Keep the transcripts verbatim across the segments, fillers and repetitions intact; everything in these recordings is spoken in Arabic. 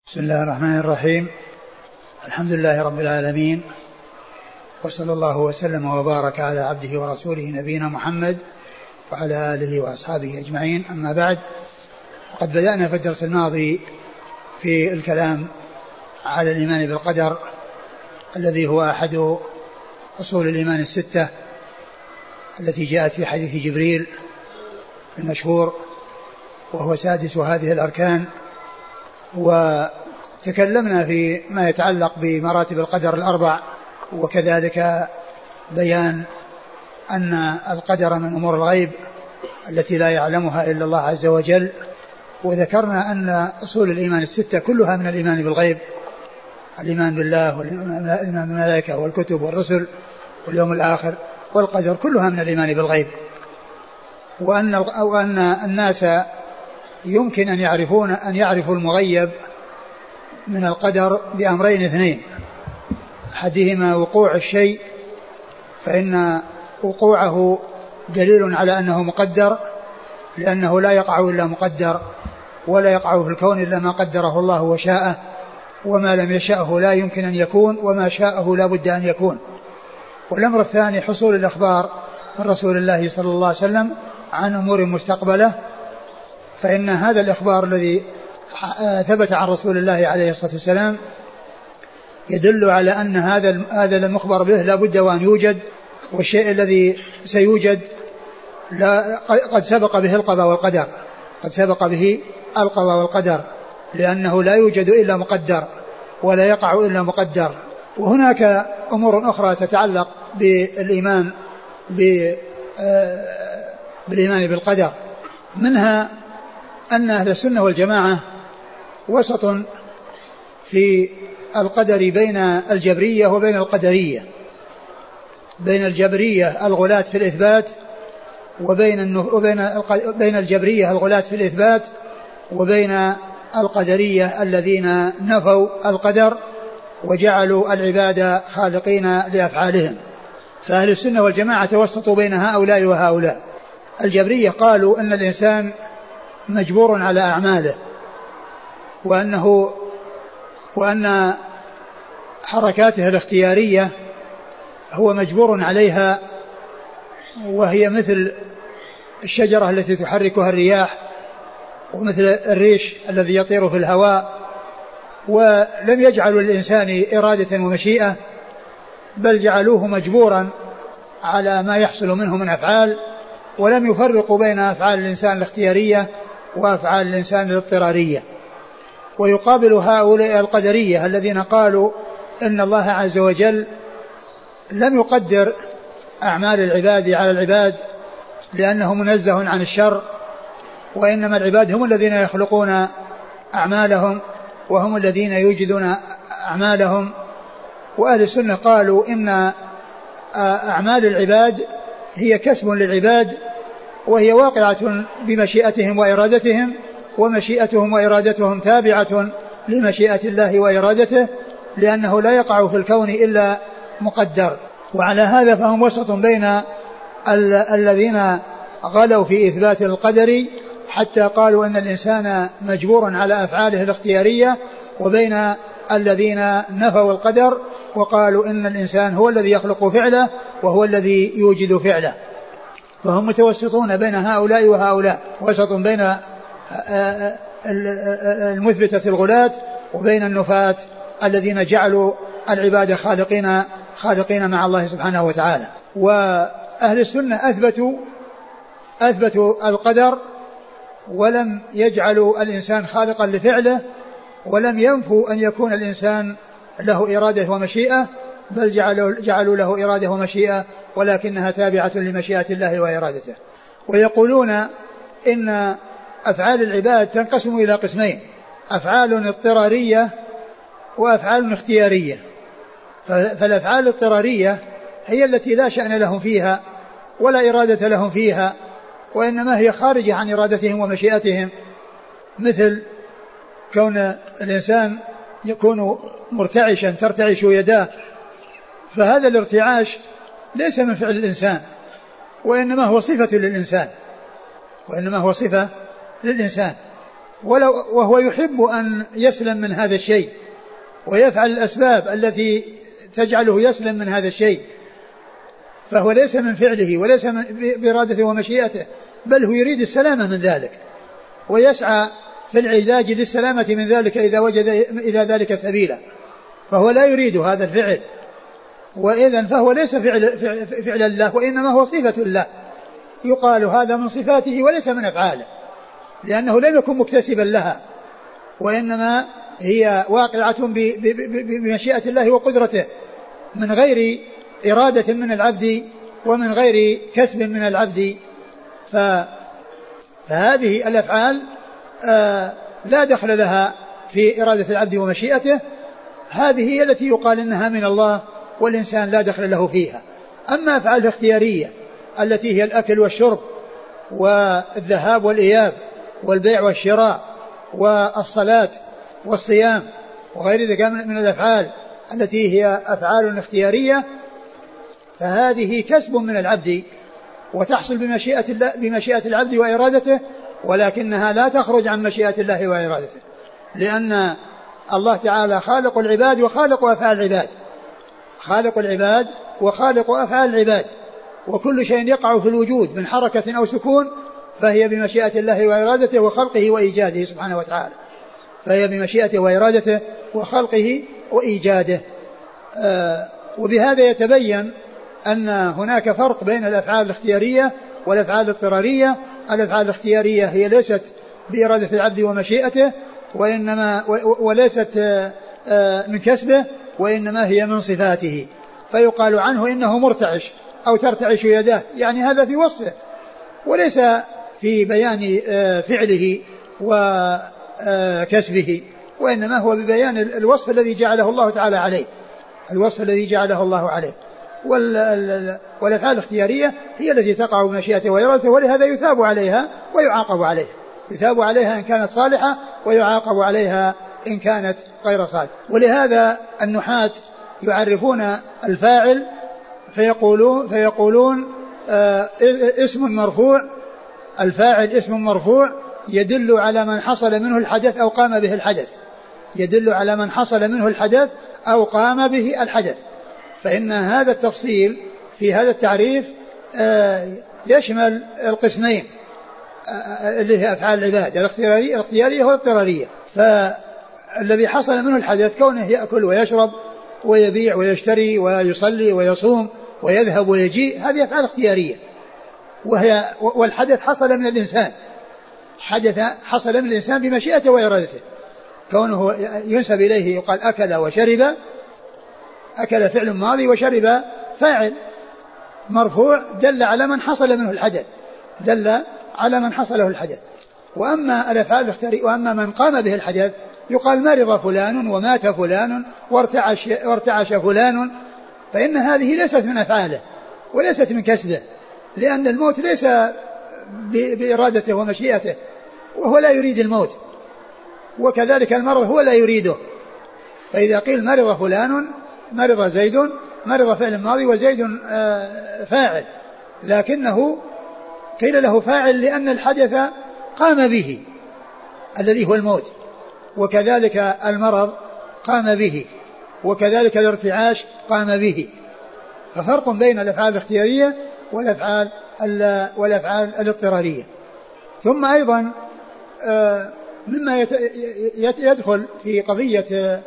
بسم الله الرحمن الرحيم. الحمد لله رب العالمين، وصلى الله وسلم وبارك على عبده ورسوله نبينا محمد وعلى آله وأصحابه أجمعين. أما بعد، وقد بدأنا في الدرس الماضي في الكلام على الإيمان بالقدر الذي هو أحد أصول الإيمان الستة التي جاءت في حديث جبريل المشهور، وهو سادس هذه الأركان. وتكلمنا في ما يتعلق بمراتب القدر الأربع، وكذلك بيان أن القدر من أمور الغيب التي لا يعلمها إلا الله عز وجل. وذكرنا أن أصول الإيمان الستة كلها من الإيمان بالغيب، الإيمان بالله والإيمان بالملائكة والكتب والرسل واليوم الآخر والقدر، كلها من الإيمان بالغيب. وأن, وأن الناس يمكن أن يعرفون أن يعرفوا المغيب من القدر بأمرين اثنين: أحدهما وقوع الشيء، فإن وقوعه دليل على أنه مقدر، لأنه لا يقع إلا مقدر، ولا يقع في الكون إلا ما قدره الله وشاءه، وما لم يشأه لا يمكن أن يكون، وما شاءه لا بد أن يكون. والأمر الثاني حصول الأخبار من رسول الله صلى الله عليه وسلم عن أمور مستقبلة، فإن هذا الإخبار الذي ثبت عن رسول الله عليه الصلاة والسلام يدل على أن هذا هذا المخبر به لا بد وأن يوجد، والشيء الذي سيوجد لا قد سبق به القضاء والقدر قد سبق به القضاء والقدر لأنه لا يوجد إلا مقدر، ولا يقع إلا مقدر. وهناك أمور أخرى تتعلق بالإيمان بالإيمان بالقدر، منها أن أهل السنة والجماعة وسط في القدر بين الجبرية وبين القدرية، بين الجبرية الغلاة في الإثبات وبين وبين بين الجبرية الغلاة في الإثبات وبين القدرية الذين نفوا القدر وجعلوا العباد خالقين لأفعالهم. فأهل السنة والجماعة توسطوا بين هؤلاء وهؤلاء. الجبرية قالوا أن الإنسان مجبور على أعماله، وأنه وأن حركاته الاختيارية هو مجبور عليها، وهي مثل الشجرة التي تحركها الرياح، ومثل الريش الذي يطير في الهواء. ولم يجعلوا للإنسان إرادة ومشيئة، بل جعلوه مجبورا على ما يحصل منه من أفعال، ولم يفرقوا بين أفعال الإنسان الاختيارية وأفعال الإنسان الاضطرارية. ويقابل هؤلاء القدرية الذين قالوا إن الله عز وجل لم يقدر أعمال العباد على العباد لأنه منزه عن الشر، وإنما العباد هم الذين يخلقون أعمالهم وهم الذين يوجدون أعمالهم. وأهل السنة قالوا إن أعمال العباد هي كسب للعباد، وهي واقعة بمشيئتهم وإرادتهم، ومشيئتهم وإرادتهم تابعة لمشيئة الله وإرادته، لأنه لا يقع في الكون إلا مقدر. وعلى هذا فهم وسط بين ال- الذين غلوا في إثبات القدر حتى قالوا أن الإنسان مجبور على أفعاله الاختيارية، وبين الذين نفوا القدر وقالوا إن الإنسان هو الذي يخلق فعله وهو الذي يوجد فعله. فهم متوسطون بين هؤلاء وهؤلاء، وسط بين المثبتة الغلاة وبين النفاة الذين جعلوا العباد خالقين خالقين مع الله سبحانه وتعالى. وأهل السنة أثبتوا أثبتوا القدر، ولم يجعلوا الإنسان خالقا لفعله، ولم ينفوا أن يكون الإنسان له إرادة ومشيئة، بل جعلوا, جعلوا له إرادة ومشيئة، ولكنها تابعة لمشيئة الله وإرادته. ويقولون إن أفعال العباد تنقسم إلى قسمين: أفعال اضطرارية وأفعال اختيارية. فالأفعال الاضطرارية هي التي لا شأن لهم فيها ولا إرادة لهم فيها، وإنما هي خارجة عن إرادتهم ومشيئتهم، مثل كون الإنسان يكون مرتعشا ترتعش يداه، فهذا الارتعاش ليس من فعل الإنسان، وإنما هو صفة للإنسان وإنما هو صفة للإنسان ولو وهو يحب أن يسلم من هذا الشيء ويفعل الأسباب التي تجعله يسلم من هذا الشيء، فهو ليس من فعله وليس من بإرادته ومشيئته، بل هو يريد السلامة من ذلك ويسعى في العلاج للسلامة من ذلك إذا وجد إلى ذلك سبيلا، فهو لا يريد هذا الفعل، وإذن فهو ليس فعل, فعل الله وإنما هو صفة الله، يقال هذا من صفاته وليس من أفعاله، لأنه لم يكن مكتسبا لها، وإنما هي واقعة بمشيئة الله وقدرته من غير إرادة من العبد ومن غير كسب من العبد. فهذه الأفعال آه لا دخل لها في إرادة العبد ومشيئته، هذه هي التي يقال إنها من الله والإنسان لا دخل له فيها. أما أفعال الاختيارية التي هي الأكل والشرب والذهاب والإياب والبيع والشراء والصلاة والصيام وغير ذلك من الأفعال التي هي أفعال اختيارية، فهذه كسب من العبد وتحصل بمشيئة الله بمشيئة العبد وإرادته، ولكنها لا تخرج عن مشيئة الله وإرادته، لأن الله تعالى خالق العباد وخالق أفعال العباد، خالق العباد وخالق أفعال العباد، وكل شيء يقع في الوجود من حركة أو سكون فهي بمشيئة الله وإرادته وخلقه وإيجاده سبحانه وتعالى، فهي بمشيئته وإرادته وخلقه وإيجاده. آه وبهذا يتبين أن هناك فرق بين الأفعال الاختيارية والأفعال الاضطرارية. الأفعال الاختيارية هي ليست بإرادة العبد ومشيئته وإنما وليست من كسبه، وإنما هي من صفاته، فيقال عنه إنه مرتعش أو ترتعش يداه، يعني هذا في وصفه وليس في بيان فعله وكسبه، وإنما هو ببيان الوصف الذي جعله الله تعالى عليه، الوصف الذي جعله الله عليه. والأفعال الاختيارية هي التي تقع بمشيئته وإرادته، ولهذا يثاب عليها ويعاقب عليها، يثاب عليها إن كانت صالحة ويعاقب عليها إن كانت غير صالحة. ولهذا النحاة يعرفون الفاعل فيقولون, فيقولون آه اسم مرفوع، الفاعل اسم مرفوع يدل على من حصل منه الحدث أو قام به الحدث، يدل على من حصل منه الحدث أو قام به الحدث. فإن هذا التفصيل في هذا التعريف يشمل القسمين اللي هي أفعال العباد الاختيارية والاضطرارية. فالذي حصل منه الحدث كونه يأكل ويشرب ويبيع ويشتري ويصلي ويصوم ويذهب ويجيء، هذه أفعال اختيارية، وهي والحدث حصل من الإنسان، حدث حصل من الإنسان بمشيئته وإرادته، كونه ينسب إليه يقال أكل وشرب، أكل فعل ماضي وشرب فاعل مرفوع دل على من حصل منه الحدث، دل على من حصله الحدث. وأما الأفعال الاختيارية وأما من قام به الحدث يقال مرض فلان ومات فلان وارتعش, وارتعش فلان، فإن هذه ليست من أفعاله وليست من كسبه، لأن الموت ليس بإرادته ومشيئته وهو لا يريد الموت، وكذلك المرض هو لا يريده. فإذا قيل مرض فلان مرض زيد، مرض فعل ماضي وزيد فاعل، لكنه قيل له فاعل لأن الحدث قام به الذي هو الموت، وكذلك المرض قام به، وكذلك الارتعاش قام به. ففرق بين الأفعال الاختيارية والأفعال والأفعال الاضطرارية. ثم أيضا مما يدخل في قضية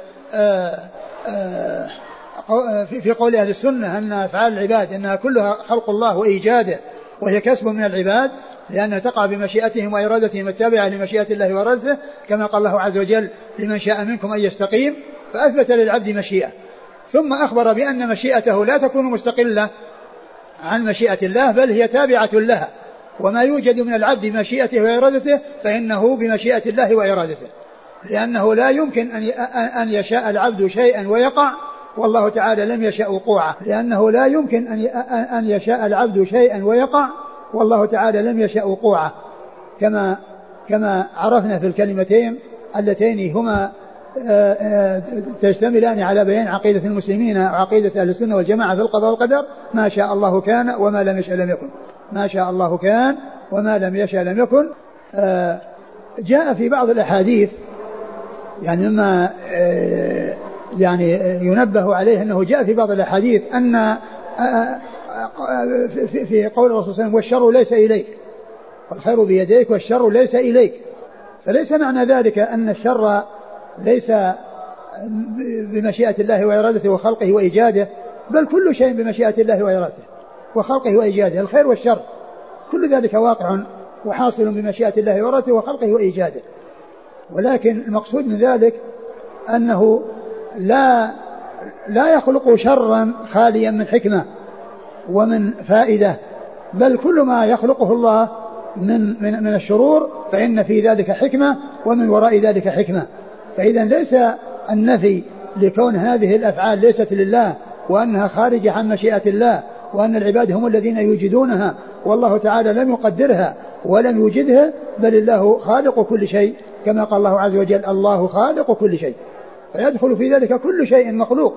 في قول أهل السنة أن أفعال العباد أنها كلها خلق الله وإيجاده وهي كسب من العباد، لأنها تقع بمشيئتهم وإرادتهم التابعة لمشيئة الله وإرادته، كما قال الله عز وجل لمن شاء منكم أن يستقيم، فأثبت للعبد مشيئة، ثم أخبر بأن مشيئته لا تكون مستقلة عن مشيئة الله بل هي تابعة لها، وما يوجد من العبد بمشيئته وإرادته فإنه بمشيئة الله وإرادته، لأنه لا يمكن أن يشاء العبد شيئا ويقع والله تعالى لم يشاء وقوعه، لأنه لا يمكن أن يشاء العبد شيئا ويقع والله تعالى لم يشاء وقوعه، كما كما عرفنا في الكلمتين اللتين هما تشتملان على بيان عقيدة المسلمين وعقيدة أهل السنة والجماعة في القضاء والقدر: ما شاء الله كان وما لم يشاء لم يكن، ما شاء الله كان وما لم يشاء لم يكن. جاء في بعض الأحاديث يعني مما يعني ينبه عليه أنه جاء في بعض الأحاديث أن في قول الرسول صلى الله عليه وسلم والشر ليس إليك والخير بيديك والشر ليس إليك. فليس معنى ذلك أن الشر ليس بمشيئة الله وإرادته وخلقه وإيجاده، بل كل شيء بمشيئة الله وإرادته وخلقه وإيجاده. الخير والشر كل ذلك واقع وحاصل بمشيئة الله وإرادته وخلقه وإيجاده. ولكن المقصود من ذلك أنه لا لا يخلق شرا خاليا من حكمة ومن فائدة، بل كل ما يخلقه الله من, من, من الشرور فإن في ذلك حكمة ومن وراء ذلك حكمة. فإذا ليس النفي لكون هذه الأفعال ليست لله وأنها خارجة عن مشيئة الله وأن العباد هم الذين يوجدونها والله تعالى لم يقدرها ولم يوجدها، بل الله خالق كل شيء كما قال الله عز وجل الله خالق كل شيء، فيدخل في ذلك كل شيء مخلوق.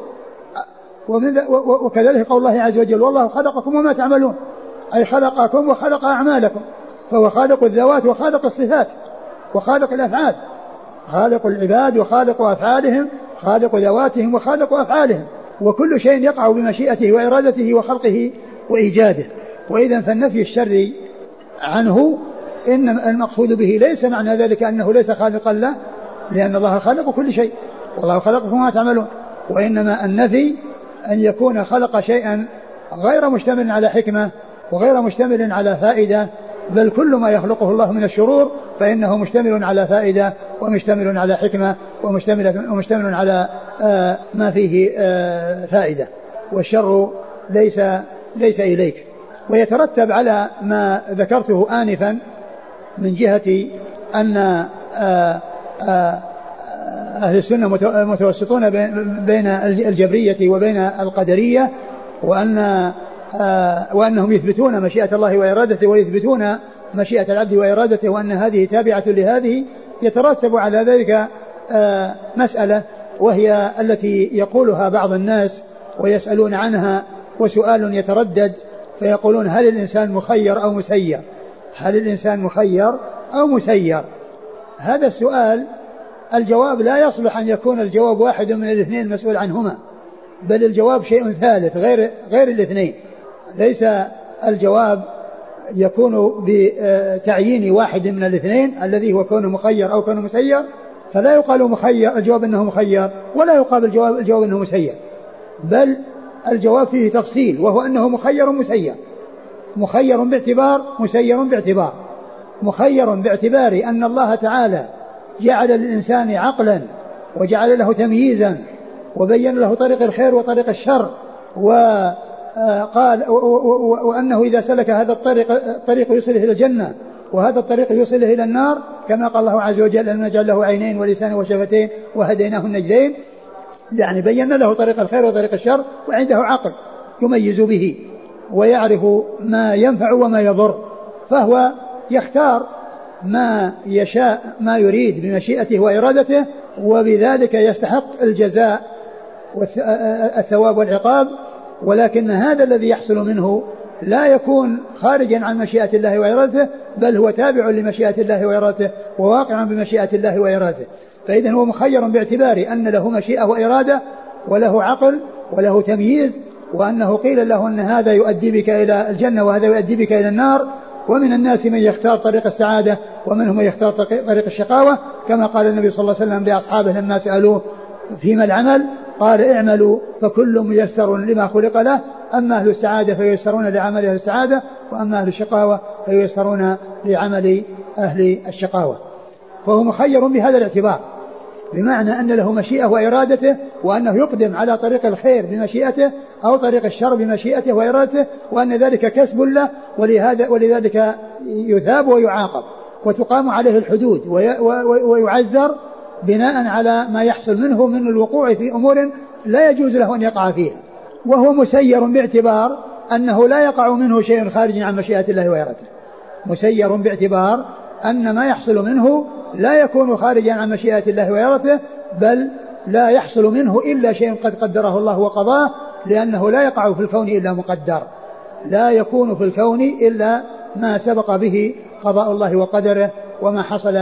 وكذلك قول الله عز وجل والله خلقكم وما تعملون، أي خلقكم وخلق أعمالكم، فهو خالق الذوات وخالق الصفات وخالق الأفعال، خالق العباد وخالق أفعالهم، خالق ذواتهم وخالق أفعالهم، وكل شيء يقع بمشيئته وإرادته وخلقه وإيجاده. وإذا فالنفي الشر عنه إن المقصود به ليس معنى ذلك أنه ليس خالقا له، لأن الله خالق كل شيء والله خلقكم وما تعملون، وإنما النفي أن يكون خلق شيئا غير مشتمل على حكمة وغير مشتمل على فائدة، بل كل ما يخلقه الله من الشرور فإنه مشتمل على فائدة ومشتمل على حكمة ومشتمل, ومشتمل على آه ما فيه آه فائدة، والشر ليس, ليس إليك. ويترتب على ما ذكرته آنفا من جهة أن آه آه أهل السنة متوسطون بين الجبرية وبين القدرية، وأن آه وأنهم يثبتون مشيئة الله وإرادته ويثبتون مشيئة العبد وإرادته وأن هذه تابعة لهذه. يترتب على ذلك آه مسألة وهي التي يقولها بعض الناس ويسألون عنها، وسؤال يتردد فيقولون هل الإنسان مخير أو مسير؟ هل الإنسان مخير أو مسير؟ هذا السؤال الجواب لا يصلح أن يكون الجواب واحد من الاثنين المسؤول عنهما، بل الجواب شيء ثالث غير, غير الاثنين. ليس الجواب يكون بتعيين واحد من الاثنين الذي هو كونه مخير أو كونه مسير، فلا يقال مخير الجواب أنه مخير ولا يقال الجواب, الجواب أنه مسير، بل الجواب فيه تفصيل وهو أنه مخير مسير، مخير باعتبار مسير باعتبار. مخير باعتبار أن الله تعالى جعل للإنسان عقلا وجعل له تمييزا وبين له طريق الخير وطريق الشر، وقال وأنه إذا سلك هذا الطريق الطريق يوصله إلى الجنة وهذا الطريق يوصله إلى النار، كما قال الله عز وجل أن نجعل له عينين ولسان وشفتين وهديناه النجدين، يعني بين له طريق الخير وطريق الشر، وعنده عقل يميز به ويعرف ما ينفع وما يضر، فهو يختار ما يشاء ما يريد بمشيئته وإرادته، وبذلك يستحق الجزاء والثواب والعقاب. ولكن هذا الذي يحصل منه لا يكون خارجا عن مشيئة الله وإرادته، بل هو تابع لمشيئة الله وإرادته وواقع بمشيئة الله وإرادته. فإذن هو مخير باعتبار أن له مشيئة وإرادة وله عقل وله تمييز، وأنه قيل له أن هذا يؤدي بك إلى الجنة وهذا يؤدي بك إلى النار. ومن الناس من يختار طريق السعادة ومنهم من يختار طريق الشقاوة، كما قال النبي صلى الله عليه وسلم لأصحابه لما سألوه فيما العمل قال اعملوا فكل ميسر لما خلق له، أما أهل السعادة فييسرون لعمل أهل السعادة، وأما أهل الشقاوة فييسرون لعمل أهل الشقاوة. فهو مخير بهذا الاعتبار، بمعنى أن له مشيئة وإرادته، وأنه يقدم على طريق الخير بمشيئته أو طريق الشر بمشيئته وإرادته، وأن ذلك كسب له، ولهذا ولذلك يثاب ويعاقب وتقام عليه الحدود ويعزر بناء على ما يحصل منه من الوقوع في أمور لا يجوز له أن يقع فيها. وهو مسير باعتبار أنه لا يقع منه شيء خارج عن مشيئة الله وإرادته، مسير باعتبار أن ما يحصل منه لا يكون خارجا عن مشيئة الله وإرادته، بل لا يحصل منه إلا شيء قد قدره الله وقضاه، لأنه لا يقع في الكون إلا مقدر، لا يكون في الكون إلا ما سبق به قضاء الله وقدره وما حصل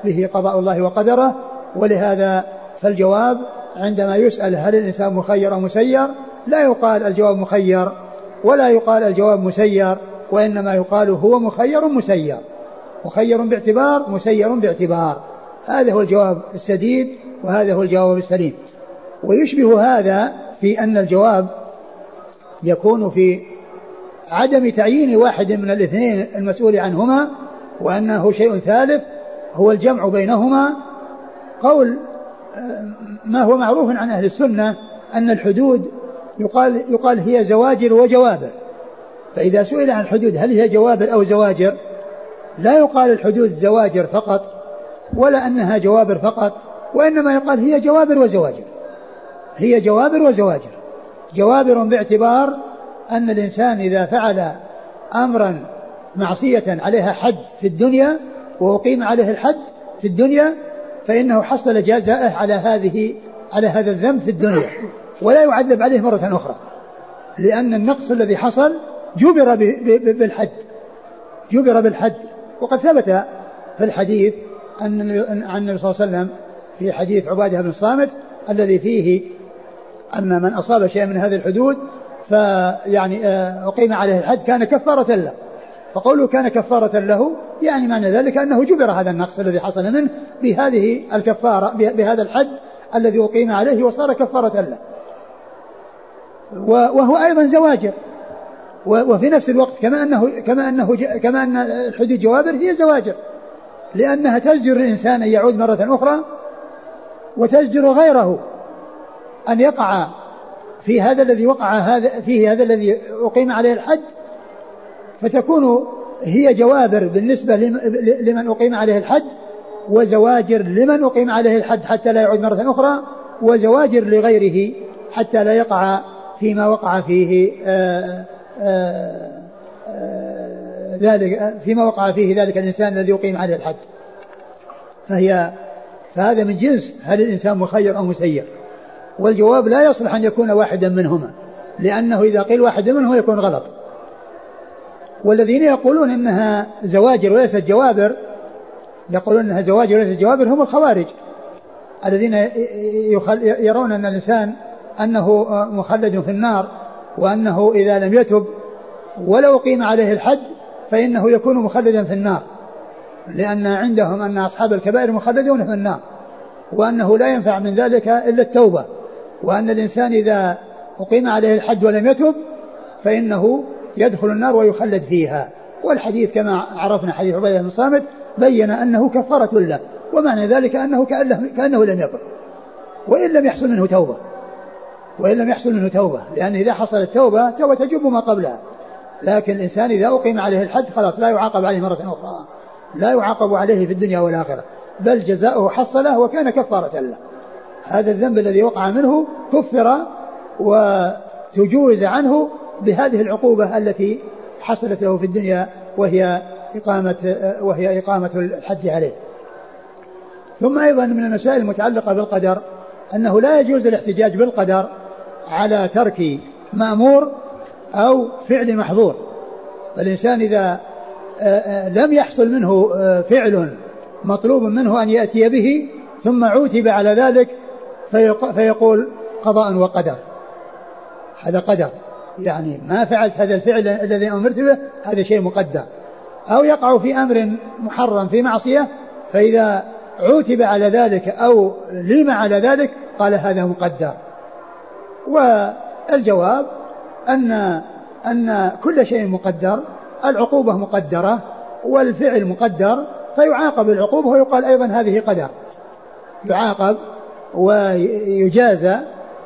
به قضاء الله وقدره. ولهذا فالجواب عندما يسأل هل الإنسان مخير أو مسير لا يقال الجواب مخير ولا يقال الجواب مسير، وإنما يقال هو مخير مسير، مخير باعتبار مسير باعتبار. هذا هو الجواب السديد وهذا هو الجواب السليم. ويشبه هذا في أن الجواب يكون في عدم تعيين واحد من الاثنين المسؤول عنهما، وأنه شيء ثالث هو الجمع بينهما. قول ما هو معروف عن أهل السنة أن الحدود يقال, يقال هي زواجر وجوابر. فإذا سئل عن الحدود هل هي جوابر أو زواجر لا يقال الحدود زواجر فقط ولا أنها جوابر فقط، وإنما يقال هي جوابر وزواجر، هي جوابر وزواجر. جوابر باعتبار أن الإنسان إذا فعل أمرا معصية عليها حد في الدنيا وأقيم عليه الحد في الدنيا فإنه حصل جزاءه على هذه على هذا الذنب في الدنيا ولا يعذب عليه مرة أخرى، لأن النقص الذي حصل جبر بالحد جبر بالحد. وقد ثبت في الحديث أن عن النبي صلى الله عليه وسلم في حديث عبادة بن الصامت الذي فيه أن من أصاب شيئا من هذه الحدود فيعني أقيم عليه الحد كان كفارة له. فقوله كان كفارة له يعني معنى ذلك أنه جبر هذا النقص الذي حصل منه بهذه الكفارة بهذا الحد الذي أقيم عليه وصار كفارة له. وهو أيضا زواجر، وفي نفس الوقت كما أنه كما أنه كما أن الحدود جوابر هي زواجر، لأنها تزجر الإنسان أن يعود مرة أخرى وتزجر غيره أن يقع في هذا الذي وقع هذا فيه هذا الذي أقيم عليه الحد، فتكون هي جوابر بالنسبة لمن أقيم عليه الحد وزواجر لمن أقيم عليه الحد حتى لا يعود مرة أخرى، وزواجر لغيره حتى لا يقع فيما وقع فيه آآ آآ ذلك فيما وقع فيه ذلك الإنسان الذي يقيم عليه الحد. فهي فهذا من جنس هل الإنسان مخير أو مسير. والجواب لا يصلح أن يكون واحدا منهما، لأنه إذا قيل واحد منه يكون غلط. والذين يقولون إنها زواجر وليست جوابر يقولون إنها زواجر وليست جوابر هم الخوارج الذين يرون أن الإنسان أنه مخلد في النار، وأنه إذا لم يتب ولو قيم عليه الحد فإنه يكون مخلدا في النار، لأن عندهم أن أصحاب الكبائر مخلدون في النار، وأنه لا ينفع من ذلك إلا التوبة، وأن الإنسان إذا أقيم عليه الحد ولم يتب فإنه يدخل النار ويخلد فيها. والحديث كما عرفنا حديث عبادة بن الصامت بين أنه كفارة له، ومعنى ذلك أنه كأنه لم يكن وإن لم يحصل منه توبة وإن لم يحصل منه توبة لأن إذا حصلت توبة توبة تجب ما قبلها. لكن الإنسان إذا أقيم عليه الحد خلاص لا يعاقب عليه مرة أخرى، لا يعاقب عليه في الدنيا والآخرة، بل جزاؤه حصله وكان كفارة له. هذا الذنب الذي وقع منه كفر وتجوز عنه بهذه العقوبة التي حصلت له في الدنيا وهي إقامة وهي إقامة الحد عليه. ثم أيضا من المسائل المتعلقة بالقدر أنه لا يجوز الاحتجاج بالقدر على ترك مأمور أو فعل محظور. فالإنسان إذا لم يحصل منه فعل مطلوب منه أن يأتي به ثم عوتب على ذلك فيقول قضاء وقدر، هذا قدر، يعني ما فعلت هذا الفعل الذي أمرت به هذا شيء مقدر. أو يقع في أمر محرم في معصية فإذا عوتب على ذلك أو ليم على ذلك قال هذا مقدر. والجواب أن أن كل شيء مقدر، العقوبة مقدرة والفعل مقدر، فيعاقب العقوبة ويقال أيضا هذه قدر، يعاقب ويجازى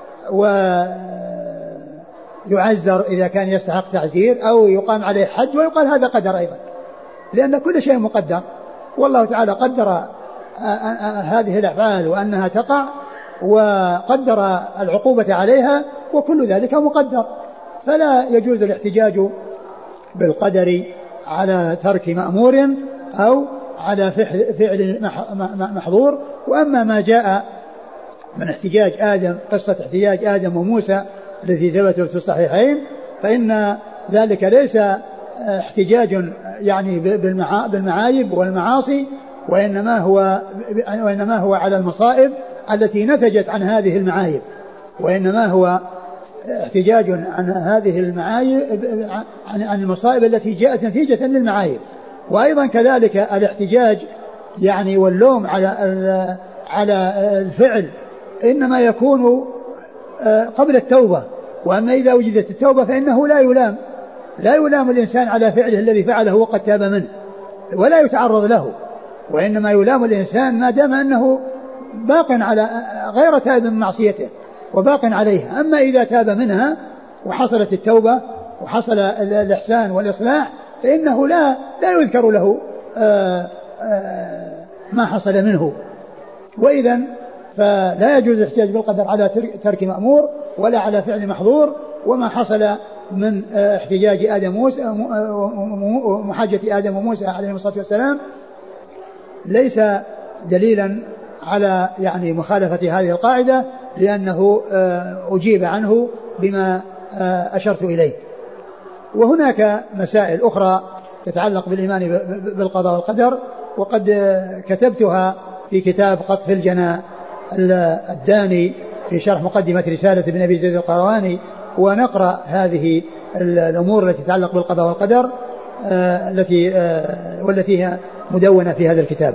ويعزر إذا كان يستحق تعزير أو يقام عليه حج ويقال هذا قدر أيضا، لأن كل شيء مقدر. والله تعالى قدر هذه الأفعال وأنها تقع وقدر العقوبة عليها وكل ذلك مقدر، فلا يجوز الاحتجاج بالقدر على ترك مأمور أو على فعل محظور. وأما ما جاء من احتجاج آدم، قصة احتجاج آدم وموسى التي ثبتت في الصحيحين، فإن ذلك ليس احتجاج يعني بالمعايب والمعاصي، وإنما هو, وإنما هو على المصائب التي نتجت عن هذه المعايب، وإنما هو احتجاج عن هذه المعايب عن المصائب التي جاءت نتيجة للمعايب. وأيضا كذلك الاحتجاج يعني واللوم على على الفعل إنما يكون قبل التوبة، وأما إذا وجدت التوبة فإنه لا يلام لا يلام الإنسان على فعله الذي فعله وقد تاب منه ولا يتعرض له، وإنما يلام الإنسان ما دام أنه باق على غير تاب من معصيته وباق عليها. أما إذا تاب منها وحصلت التوبة وحصل الإحسان والإصلاح فإنه لا لا يذكر له آآ آآ ما حصل منه. وإذا فلا يجوز الاحتجاج بالقدر على ترك مأمور ولا على فعل محظور. وما حصل من احتجاج آدم وموسى ومحاجة آدم وموسى عليهم الصلاة والسلام ليس دليلا على يعني مخالفة هذه القاعدة، لأنه أجيب عنه بما أشرت إليه. وهناك مسائل أخرى تتعلق بالإيمان بالقضاء والقدر، وقد كتبتها في كتاب قطف الجنى الداني في شرح مقدمة رسالة ابن أبي زيد القرواني، ونقرأ هذه الأمور التي تتعلق بالقضاء والقدر التي والتي هي مدونة في هذا الكتاب.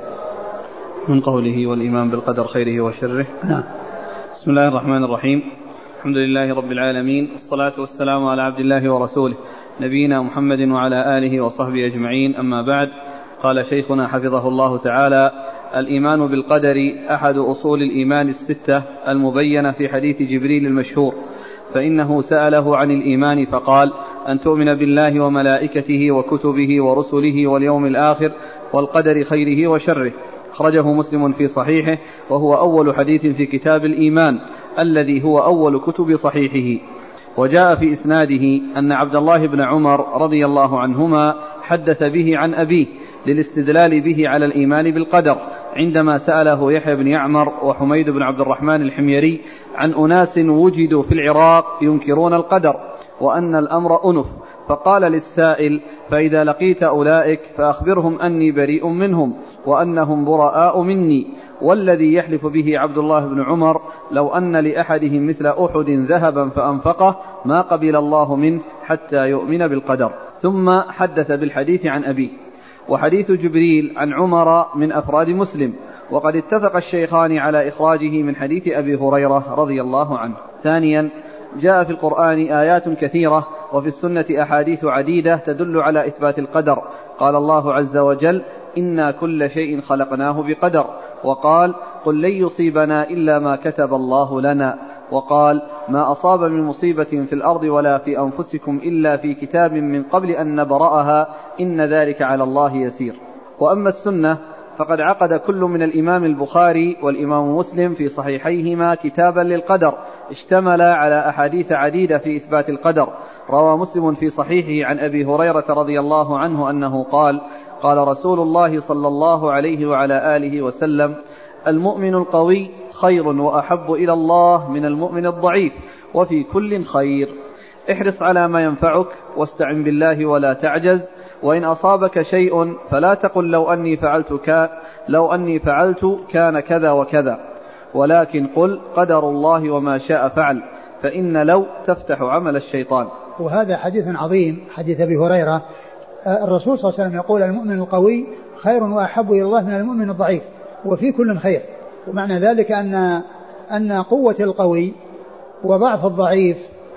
من قوله والإيمان بالقدر خيره وشره. نعم. بسم الله الرحمن الرحيم، الحمد لله رب العالمين، والصلاة والسلام على عبد الله ورسوله نبينا محمد وعلى آله وصحبه أجمعين. أما بعد، قال شيخنا حفظه الله تعالى: الإيمان بالقدر أحد أصول الإيمان الستة المبينة في حديث جبريل المشهور، فإنه سأله عن الإيمان فقال: أن تؤمن بالله وملائكته وكتبه ورسله واليوم الآخر والقدر خيره وشره. أخرجه مسلم في صحيحه، وهو أول حديث في كتاب الإيمان الذي هو أول كتب صحيحه. وجاء في إسناده أن عبد الله بن عمر رضي الله عنهما حدث به عن أبيه للاستدلال به على الإيمان بالقدر، عندما سأله يحيى بن يعمر وحميد بن عبد الرحمن الحميري عن أناس وجدوا في العراق ينكرون القدر وأن الأمر أنف، فقال للسائل: فإذا لقيت أولئك فأخبرهم أني بريء منهم وأنهم براء مني. والذي يحلف به عبد الله بن عمر لو أن لأحدهم مثل أحد ذهبا فأنفقه ما قبل الله منه حتى يؤمن بالقدر. ثم حدث بالحديث عن أبيه. وحديث جبريل عن عمر من أفراد مسلم، وقد اتفق الشيخان على إخراجه من حديث أبي هريرة رضي الله عنه. ثانيا، جاء في القرآن آيات كثيرة وفي السنة أحاديث عديدة تدل على إثبات القدر. قال الله عز وجل: إنا كل شيء خلقناه بقدر. وقال: قل لن يصيبنا إلا ما كتب الله لنا. وقال: ما أصاب من مصيبة في الأرض ولا في أنفسكم إلا في كتاب من قبل أن نبرأها إن ذلك على الله يسير. وأما السنة فقد عقد كل من الإمام البخاري والإمام مسلم في صحيحيهما كتابا للقدر اشتمل على أحاديث عديدة في إثبات القدر. روى مسلم في صحيحه عن أبي هريرة رضي الله عنه أنه قال: قال رسول الله صلى الله عليه وعلى آله وسلم: المؤمن القوي خير وأحب إلى الله من المؤمن الضعيف، وفي كل خير. احرص على ما ينفعك واستعن بالله ولا تعجز، وإن أصابك شيء فلا تقل لو أني فعلت كان لو أني فعلت كان كذا وكذا، ولكن قل قدر الله وما شاء فعل، فإن لو تفتح عمل الشيطان. وهذا حديث عظيم، حديث أبي هريرة. الرسول صلى الله عليه وسلم يقول: المؤمن القوي خير وأحب إلى الله من المؤمن الضعيف، وفي كل خير. ومعنى ذلك أن أن قوة القوي وضعف الضعيف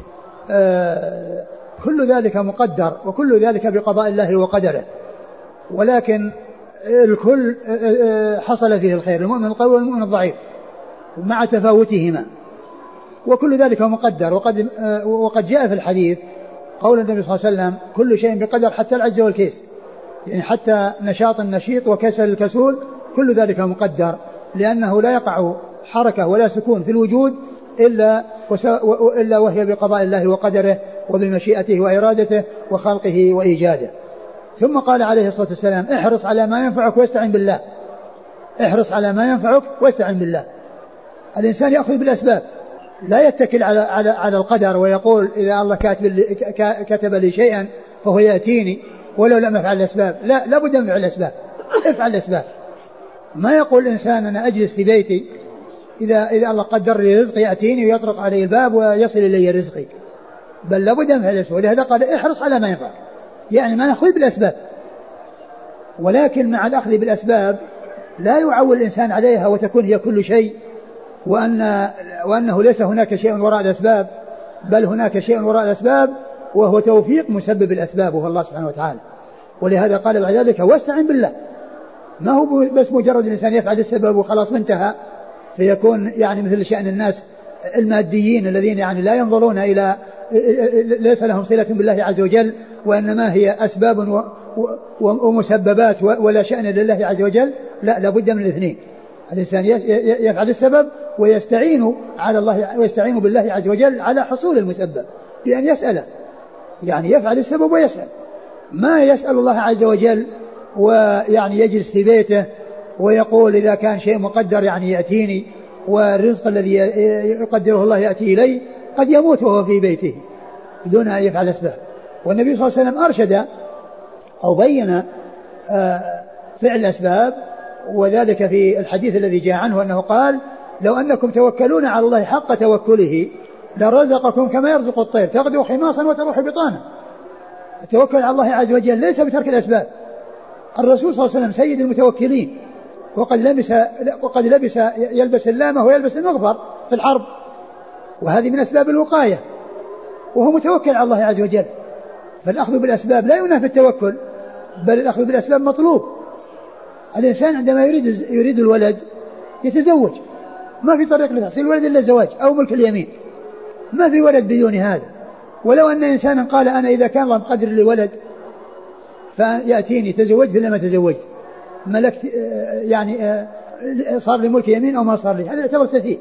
كل ذلك مقدر، وكل ذلك بقضاء الله وقدره، ولكن الكل حصل فيه الخير، المؤمن القوي والمؤمن الضعيف مع تفاوتهما، وكل ذلك مقدر. وقد وقد جاء في الحديث قول النبي صلى الله عليه وسلم: كل شيء بقدر حتى العجز والكيس، يعني حتى نشاط النشيط وكسل الكسول كل ذلك مقدر، لأنه لا يقع حركة ولا سكون في الوجود إلا إلا وهي بقضاء الله وقدره وبمشيئته وإرادته وخلقه وإيجاده. ثم قال عليه الصلاة والسلام: احرص على ما ينفعك واستعن بالله. احرص على ما ينفعك واستعن بالله. الإنسان يأخذ بالأسباب، لا يتكل على على على القدر ويقول إذا الله كاتب لي كتب لي شيئا فهو يأتيني ولو لم أفعل الأسباب. لا، لابد من فعل الأسباب. افعل الأسباب، ما يقول الإنسان أنا أجلس في بيتي إذا, إذا الله قدر لي رزقي يأتيني ويطرق علي الباب ويصل إلي رزقي، بل لابد من فعل الأسباب. ولهذا قال احرص على ما ينفع، يعني ما نأخذ بالأسباب، ولكن مع الأخذ بالأسباب لا يعول الإنسان عليها وتكون هي كل شيء، وأن وأنه ليس هناك شيء وراء الأسباب، بل هناك شيء وراء الأسباب وهو توفيق مسبب الأسباب وهو الله سبحانه وتعالى. ولهذا قال بعد ذلك واستعن بالله، ما هو بس مجرد الإنسان يفعل السبب وخلاص منتهى، فيكون يعني مثل شأن الناس الماديين الذين يعني لا ينظرون إلى ليس لهم صلة بالله عز وجل، وإنما هي أسباب ومسببات ولا شأن لله عز وجل. لا، لابد من الاثنين، الإنسان يفعل السبب ويستعين على الله ويستعين بالله عز وجل على حصول المسبب بأن يسأله، يعني يفعل السبب ويسأل، ما يسأل الله عز وجل ويعني يجلس في بيته ويقول إذا كان شيء مقدر يعني يأتيني، والرزق الذي يقدره الله يأتي إليه، قد يموت وهو في بيته بدون أن يفعل أسباب. والنبي صلى الله عليه وسلم أرشد أو بين فعل الأسباب، وذلك في الحديث الذي جاء عنه أنه قال لو أنكم توكلون على الله حق توكله لرزقكم كما يرزق الطير تغدو خماصا وتروح بطانا. التوكل على الله عز وجل ليس بترك الأسباب. الرسول صلى الله عليه وسلم سيد المتوكلين، وقد لبس وقد لبس يلبس اللامة ويلبس المغفر في الحرب، وهذه من أسباب الوقاية، وهو متوكل على الله عز وجل. فالأخذ بالأسباب لا ينافي التوكل، بل الأخذ بالأسباب مطلوب. الإنسان عندما يريد يريد الولد يتزوج، ما في طريق لتحصيل الولد إلا الزواج أو ملك اليمين، ما في ولد بدون هذا. ولو أن إنسانا قال أنا إذا كان الله مقدر لي ولد فيأتيني تزوجت إلا ما تزوجت، ملكت يعني صار لي ملك يمين أو ما صار لي، هذا يعتبر سفيه،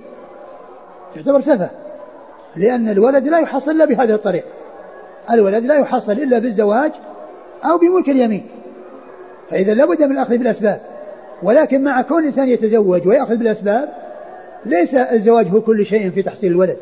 يعتبر سفه، لأن الولد لا يحصل إلا بهذه الطريقة. الولد لا يحصل إلا بالزواج أو بملك اليمين، فإذا لابد من الأخذ بالأسباب. ولكن مع كون الإنسان يتزوج ويأخذ بالأسباب ليس الزواج هو كل شيء في تحصيل الولد،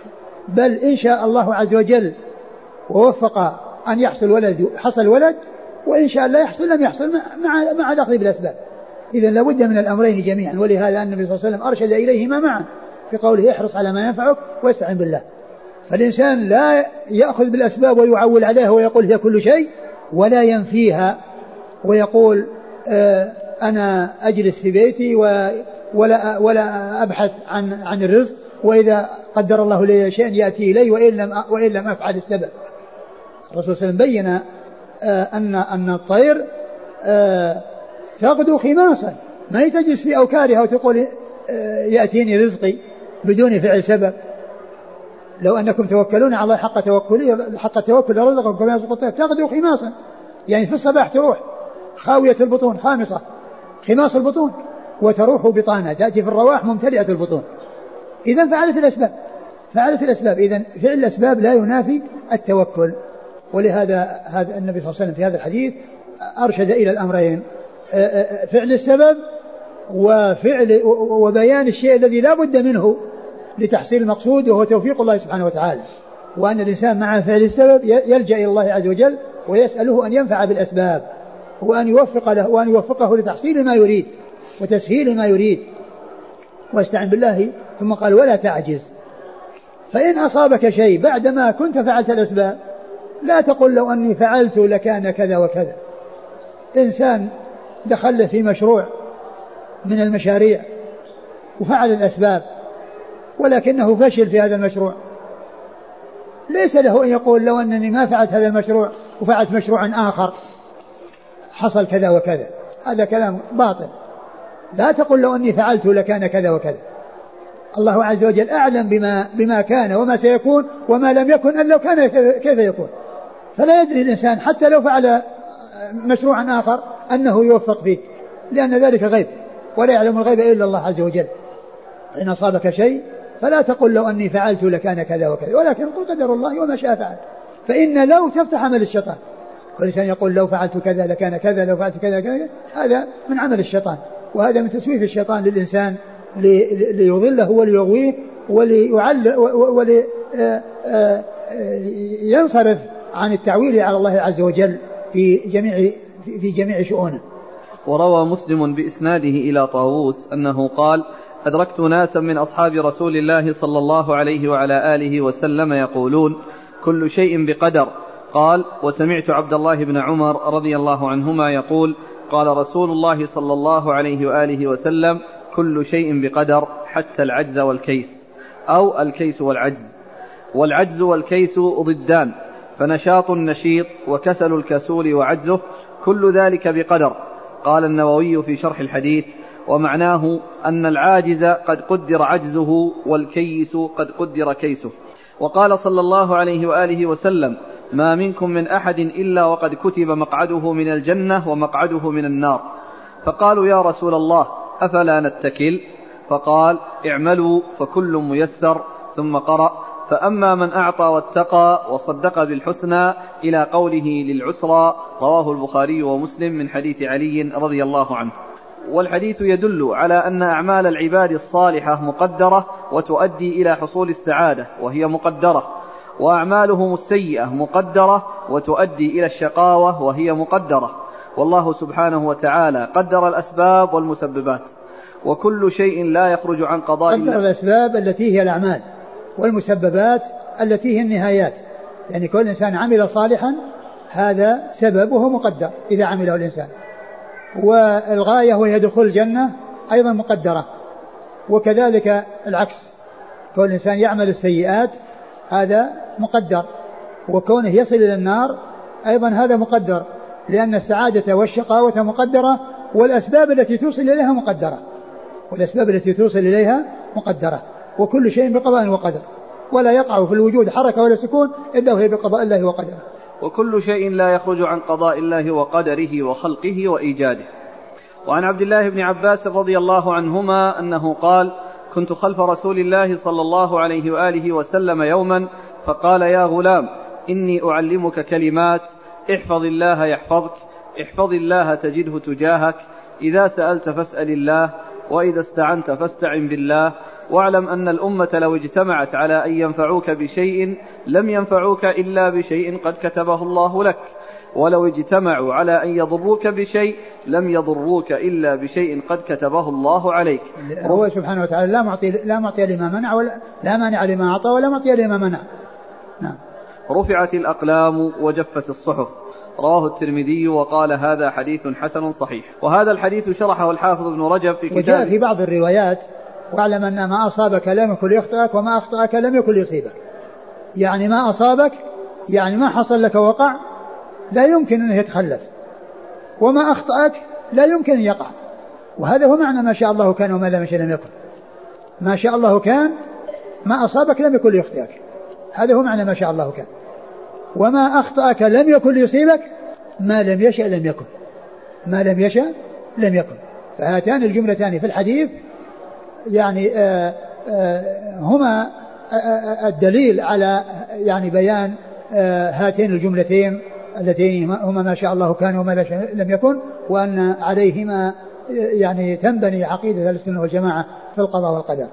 بل إن شاء الله عز وجل ووفق أن يحصل ولد حصل ولد، وإن شاء الله يحصل لم يحصل مع مع الأخذ بالأسباب. إذا لابد من الأمرين جميعا، ولهذا النبي صلى الله عليه وسلم أرشد إليهما معا في قوله احرص على ما ينفعك واستعن بالله. فالإنسان لا يأخذ بالأسباب ويعول عليها ويقول هي كل شيء، ولا ينفيها ويقول آه أنا أجلس في بيتي ولا ولا أبحث عن عن الرزق، وإذا قدر الله لي شيئا يأتي إلي وإن لم وإن لم أفعل السبب. الرسول صلى الله عليه وسلم بين آه أن أن الطير آه تغدو خماصا، ما تجلس في أوكارها وتقول آه يأتيني رزقي بدون فعل سبب. لو أنكم توكلون على الله حق توكله حق التوكل لرزقكم كما يرزق الطير تغدو خماصا، يعني في الصباح تروح خاوية البطون خامصة خماص البطون، وتروح بطانة تأتي في الرواح ممتلئة البطون. إذن فعلت الأسباب فعلت الأسباب إذن فعل الأسباب لا ينافي التوكل. ولهذا هذا النبي صلى الله عليه وسلم في هذا الحديث أرشد إلى الأمرين، فعل السبب وفعل وبيان الشيء الذي لا بد منه لتحصيل المقصود، وهو توفيق الله سبحانه وتعالى، وأن الإنسان مع فعل السبب يلجأ إلى الله عز وجل ويسأله أن ينفع بالأسباب، وأن يوفق له وأن يوفقه لتحصيل ما يريد وتسهيل ما يريد، واستعن بالله. ثم قال ولا تعجز، فإن أصابك شيء بعدما كنت فعلت الأسباب لا تقل لو أني فعلت لكان كذا وكذا. إنسان دخل في مشروع من المشاريع وفعل الأسباب ولكنه فشل في هذا المشروع، ليس له أن يقول لو أنني ما فعلت هذا المشروع وفعلت مشروعا آخر حصل كذا وكذا، هذا كلام باطل. لا تقل لو أني فعلت لكان كذا وكذا، الله عز وجل أعلم بما, بما كان وما سيكون وما لم يكن أن لو كان كيف يكون. فلا يدري الإنسان حتى لو فعل مشروعا آخر أنه يوفق فيه، لأن ذلك غيب ولا يعلم الغيب إلا الله عز وجل. إن أصابك شيء فلا تقل لو أني فعلت لكان كذا وكذا، ولكن قل قدر الله وما شاء فعل. فإن لو تفتح عمل الشيطان، كل إنسان يقول لو فعلت كذا لكان كذا لو فعلت كذا كذا، هذا من عمل الشيطان، وهذا من تسويف الشيطان للإنسان ليضله وليغويه وليعل ولينصرف عن التعويل على الله عز وجل في جميع في جميع شؤونه. وروى مسلم بإسناده إلى طاووس أنه قال: أدركت ناسا من أصحاب رسول الله صلى الله عليه وعلى آله وسلم يقولون: كل شيء بقدر. قال: وسمعت عبد الله بن عمر رضي الله عنهما يقول: قال رسول الله صلى الله عليه وآله وسلم: كل شيء بقدر حتى العجز والكيس، أو الكيس والعجز. والعجز والكيس ضدان، فنشاط النشيط وكسل الكسول وعجزه، كل ذلك بقدر. قال النووي في شرح الحديث: ومعناه أن العاجز قد قدر عجزه، والكيس قد قدر كيسه. وقال صلى الله عليه وآله وسلم: ما منكم من أحد إلا وقد كتب مقعده من الجنة ومقعده من النار. فقالوا: يا رسول الله، أفلا نتكل؟ فقال: اعملوا فكل ميسر. ثم قرأ: فأما من أعطى واتقى وصدق بالحسنى إلى قوله للعسرى. رواه البخاري ومسلم من حديث علي رضي الله عنه. والحديث يدل على أن أعمال العباد الصالحة مقدرة وتؤدي إلى حصول السعادة وهي مقدرة، وأعمالهم السيئة مقدرة وتؤدي إلى الشقاوة وهي مقدرة. والله سبحانه وتعالى قدر الأسباب والمسببات، وكل شيء لا يخرج عن قضاء الله. قدر الأسباب التي هي الأعمال، والمسببات التي هي النهايات. يعني كل إنسان عمل صالحا هذا سببه مقدر إذا عمله الإنسان، والغاية وهي دخول الجنة أيضا مقدرة. وكذلك العكس، كل إنسان يعمل السيئات هذا مقدر، وكونه يصل إلى النار أيضا هذا مقدر، لأن السعادة والشقاوة مقدرة، والأسباب التي توصل إليها مقدرة والأسباب التي توصل إليها مقدرة وكل شيء بقضاء وقدر، ولا يقع في الوجود حركة ولا سكون إلا وهي بقضاء الله وقدره. وكل شيء لا يخرج عن قضاء الله وقدره وخلقه وإيجاده. وعن عبد الله بن عباس رضي الله عنهما أنه قال: كنت خلف رسول الله صلى الله عليه وآله وسلم يوما، فقال: يا غلام، إني أعلمك كلمات، احفظ الله يحفظك، احفظ الله تجده تجاهك، إذا سألت فاسأل الله، وإذا استعنت فاستعن بالله، واعلم أن الأمة لو اجتمعت على أن ينفعوك بشيء لم ينفعوك إلا بشيء قد كتبه الله لك، ولو اجتمعوا على أن يضروك بشيء لم يضروك إلا بشيء قد كتبه الله عليك. هو سبحانه وتعالى لا معطي لا معطي لما منع ولا لا مانع لما أعطى ولا معطي لما منع. نعم. رفعت الأقلام وجفت الصحف. رواه الترمذي وقال: هذا حديث حسن صحيح. وهذا الحديث شرحه الحافظ ابن رجب في كتابه. وجاء في بعض الروايات: واعلم أن ما أصابك لم يكن ليخطئك وما أخطأك لم يكن ليصيبك. يعني ما أصابك يعني ما حصل لك وقع لا يمكن أن يتخلف، وما أخطأك لا يمكن أن يقع. وهذا هو معنى ما شاء الله كان وما لم يشأ لم يكن. ما شاء الله كان، ما أصابك لم يكن ليخطئك، هذا هو معنى ما شاء الله كان. وما أخطأك لم يكن ليصيبك، ما لم يشأ لم يكن، ما لم يشأ لم يكن. فهاتان الجملتان في الحديث يعني آآ آآ هما الدليل على يعني بيان هاتين الجملتين اللتين هما ما شاء الله كان وما لم يكن، وأن عليهما يعني تنبني عقيدة السنة والجماعة في القضاء والقدر.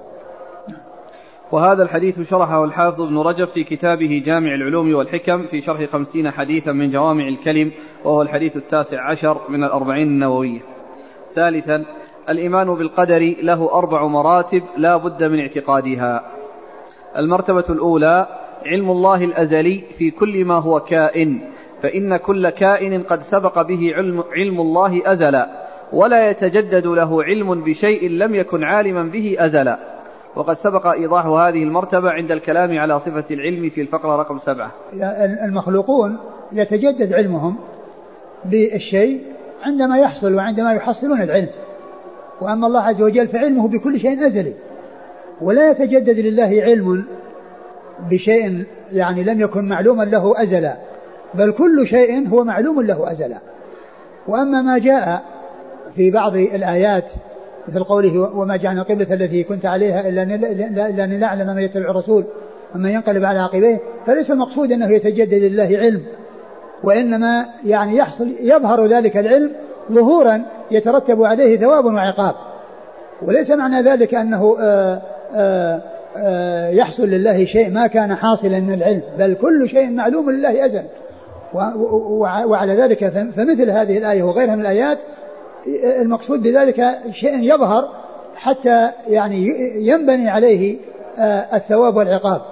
وهذا الحديث شرحه الحافظ ابن رجب في كتابه جامع العلوم والحكم في شرح خمسين حديثا من جوامع الكلم، وهو الحديث التاسع عشر من الأربعين النووية. ثالثا، الإيمان بالقدر له أربع مراتب لا بد من اعتقادها. المرتبة الأولى: علم الله الأزلي في كل ما هو كائن، فإن كل كائن قد سبق به علم, علم الله أزلا، ولا يتجدد له علم بشيء لم يكن عالما به أزلا. وقد سبق إيضاح هذه المرتبة عند الكلام على صفة العلم في الفقرة رقم سبعة. المخلوقون يتجدد علمهم بالشيء عندما يحصل وعندما يحصلون العلم، وأما الله عز وجل فعلمه بكل شيء أزلي، ولا يتجدد لله علم بشيء يعني لم يكن معلوما له أزلا، بل كل شيء هو معلوم له أزلا. وأما ما جاء في بعض الآيات مثل قوله: وما جعلنا القبلة التي كنت عليها إلا أن نعلم من يتبع الرسول ومن ينقلب على عقبيه، فليس المقصود أنه يتجدد لله علم، وإنما يعني يحصل يظهر ذلك العلم ظهورا يترتب عليه ثواب وعقاب، وليس معنى ذلك أنه آآ آآ آآ يحصل لله شيء ما كان حاصلا من العلم، بل كل شيء معلوم لله أزل. وعلى ذلك فمثل هذه الآية وغيرها من الآيات المقصود بذلك شيء يظهر حتى يعني ينبني عليه الثواب والعقاب.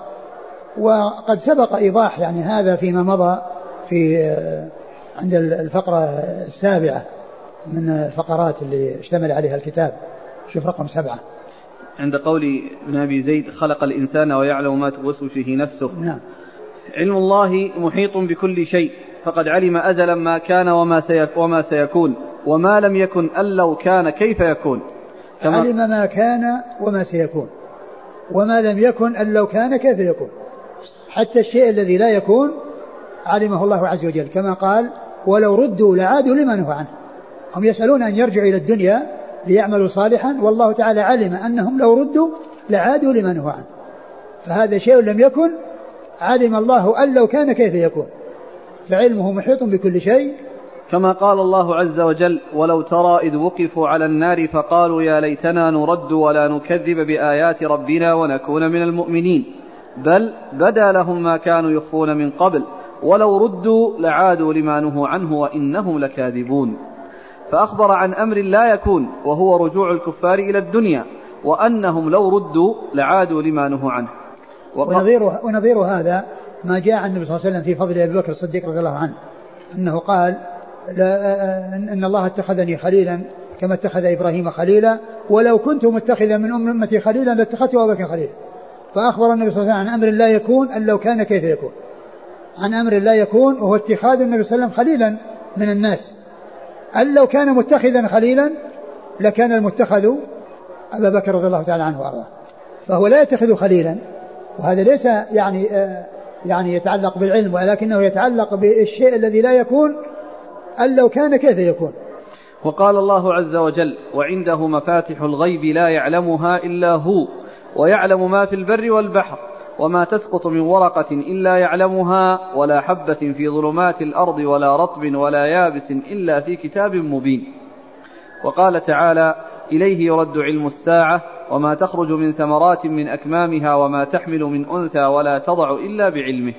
وقد سبق إيضاح يعني هذا فيما مضى في عند الفقرة السابعة من الفقرات اللي اشتمل عليها الكتاب. شوف رقم سبعة عند قول ابن أبي زيد خلق الإنسان ويعلم ما توسوس فيه نفسه. نعم. علم الله محيط بكل شيء فقد علم أزلا ما كان وما, وما سيكون وما لم يكن أن لو كان كيف يكون. كما علم ما كان وما سيكون وما لم يكن أن لو كان كيف يكون. حتى الشيء الذي لا يكون علمه الله عز وجل كما قال ولو ردوا لعادوا لما نهوا عنه. هم يسألون أن يرجعوا إلى الدنيا ليعملوا صالحا والله تعالى علم أنهم لو ردوا لعادوا لما نهوا عنه. فهذا شيء لم يكن علم الله أن لو كان كيف يكون. فعلمه محيط بكل شيء كما قال الله عز وجل ولو ترى إذ وقفوا على النار فقالوا يا ليتنا نرد ولا نكذب بآيات ربنا ونكون من المؤمنين بل بدا لهم ما كانوا يخفون من قبل ولو ردوا لعادوا لما نهوا عنه وإنهم لكاذبون. فأخبر عن أمر لا يكون وهو رجوع الكفار إلى الدنيا وأنهم لو ردوا لعادوا لما نهوا عنه. ونظير, ونظير هذا ما جاء عن النبي صلى الله عليه وسلم في فضل أبي بكر الصديق رضي الله عنه أنه قال لا إن الله اتخذني خليلا كما اتخذ إبراهيم خليلا ولو كنت متخذا من أمتي خليلا لاتخذت أبا بكر خليلا. فأخبر النبي صلى الله عليه وسلم عن أمر لا يكون أن لو كان كيف يكون. عن أمر لا يكون وهو اتخاذ النبي صلى الله عليه وسلم خليلا من الناس. أن لو كان متخذا خليلا لكان المتخذ أبا بكر رضي الله تعالى عنه وأرضاه. فهو لا يتخذ خليلا وهذا ليس يعني آه يعني يتعلق بالعلم ولكنه يتعلق بالشيء الذي لا يكون أن لو كان كيف يكون. وقال الله عز وجل وعنده مفاتح الغيب لا يعلمها إلا هو ويعلم ما في البر والبحر وما تسقط من ورقة إلا يعلمها ولا حبة في ظلمات الأرض ولا رطب ولا يابس إلا في كتاب مبين. وقال تعالى إليه يرد علم الساعة وما تخرج من ثمرات من أكمامها وما تحمل من أنثى ولا تضع إلا بعلمه.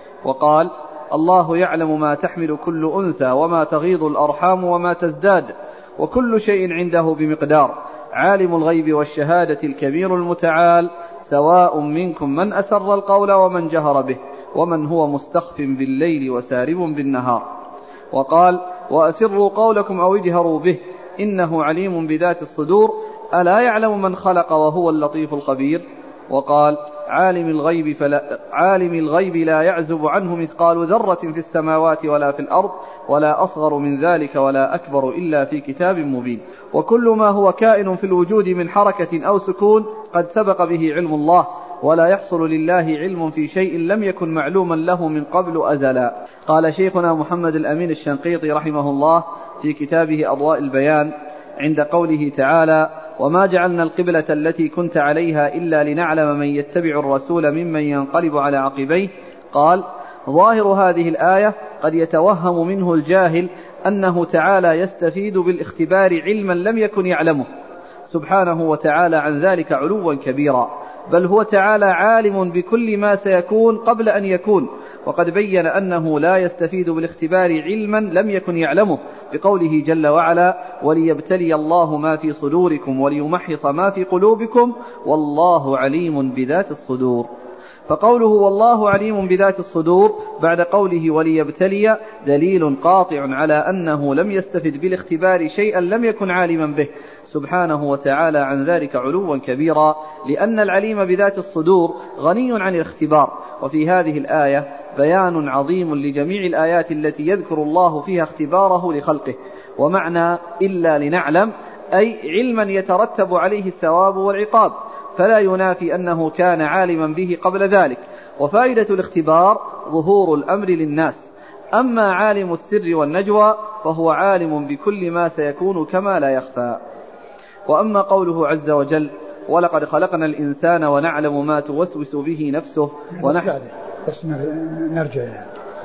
وقال الله يعلم ما تحمل كل أنثى وما تغيض الأرحام وما تزداد وكل شيء عنده بمقدار عالم الغيب والشهادة الكبير المتعال سواء منكم من أسر القول ومن جهر به ومن هو مستخف بالليل وسارب بالنهار. وقال وأسروا قولكم أو اجهروا به إنه عليم بذات الصدور ألا يعلم من خلق وهو اللطيف الخبير. وقال عالم الغيب, فلا عالم الغيب لا يعزب عنه مثقال ذرة في السماوات ولا في الأرض ولا أصغر من ذلك ولا أكبر إلا في كتاب مبين. وكل ما هو كائن في الوجود من حركة أو سكون قد سبق به علم الله ولا يحصل لله علم في شيء لم يكن معلوما له من قبل أزلا. قال شيخنا محمد الأمين الشنقيطي رحمه الله في كتابه أضواء البيان عند قوله تعالى وما جعلنا القبلة التي كنت عليها إلا لنعلم من يتبع الرسول ممن ينقلب على عقبيه. قال ظاهر هذه الآية قد يتوهم منه الجاهل أنه تعالى يستفيد بالاختبار علما لم يكن يعلمه سبحانه وتعالى عن ذلك علوا كبيرا بل هو تعالى عالم بكل ما سيكون قبل أن يكون. وقد بين أنه لا يستفيد بالاختبار علما لم يكن يعلمه بقوله جل وعلا وليبتلي الله ما في صدوركم وليمحص ما في قلوبكم والله عليم بذات الصدور. فقوله والله عليم بذات الصدور بعد قوله وليبتلي دليل قاطع على أنه لم يستفد بالاختبار شيئا لم يكن عالما به سبحانه وتعالى عن ذلك علوا كبيرا لأن العليم بذات الصدور غني عن الاختبار. وفي هذه الآية بيان عظيم لجميع الآيات التي يذكر الله فيها اختباره لخلقه. ومعنى إلا لنعلم أي علما يترتب عليه الثواب والعقاب فلا ينافي أنه كان عالما به قبل ذلك. وفائدة الاختبار ظهور الأمر للناس. أما عالم السر والنجوى فهو عالم بكل ما سيكون كما لا يخفى. وأما قوله عز وجل ولقد خلقنا الإنسان ونعلم ما توسوس به نفسه ونحن بس نرجع لها.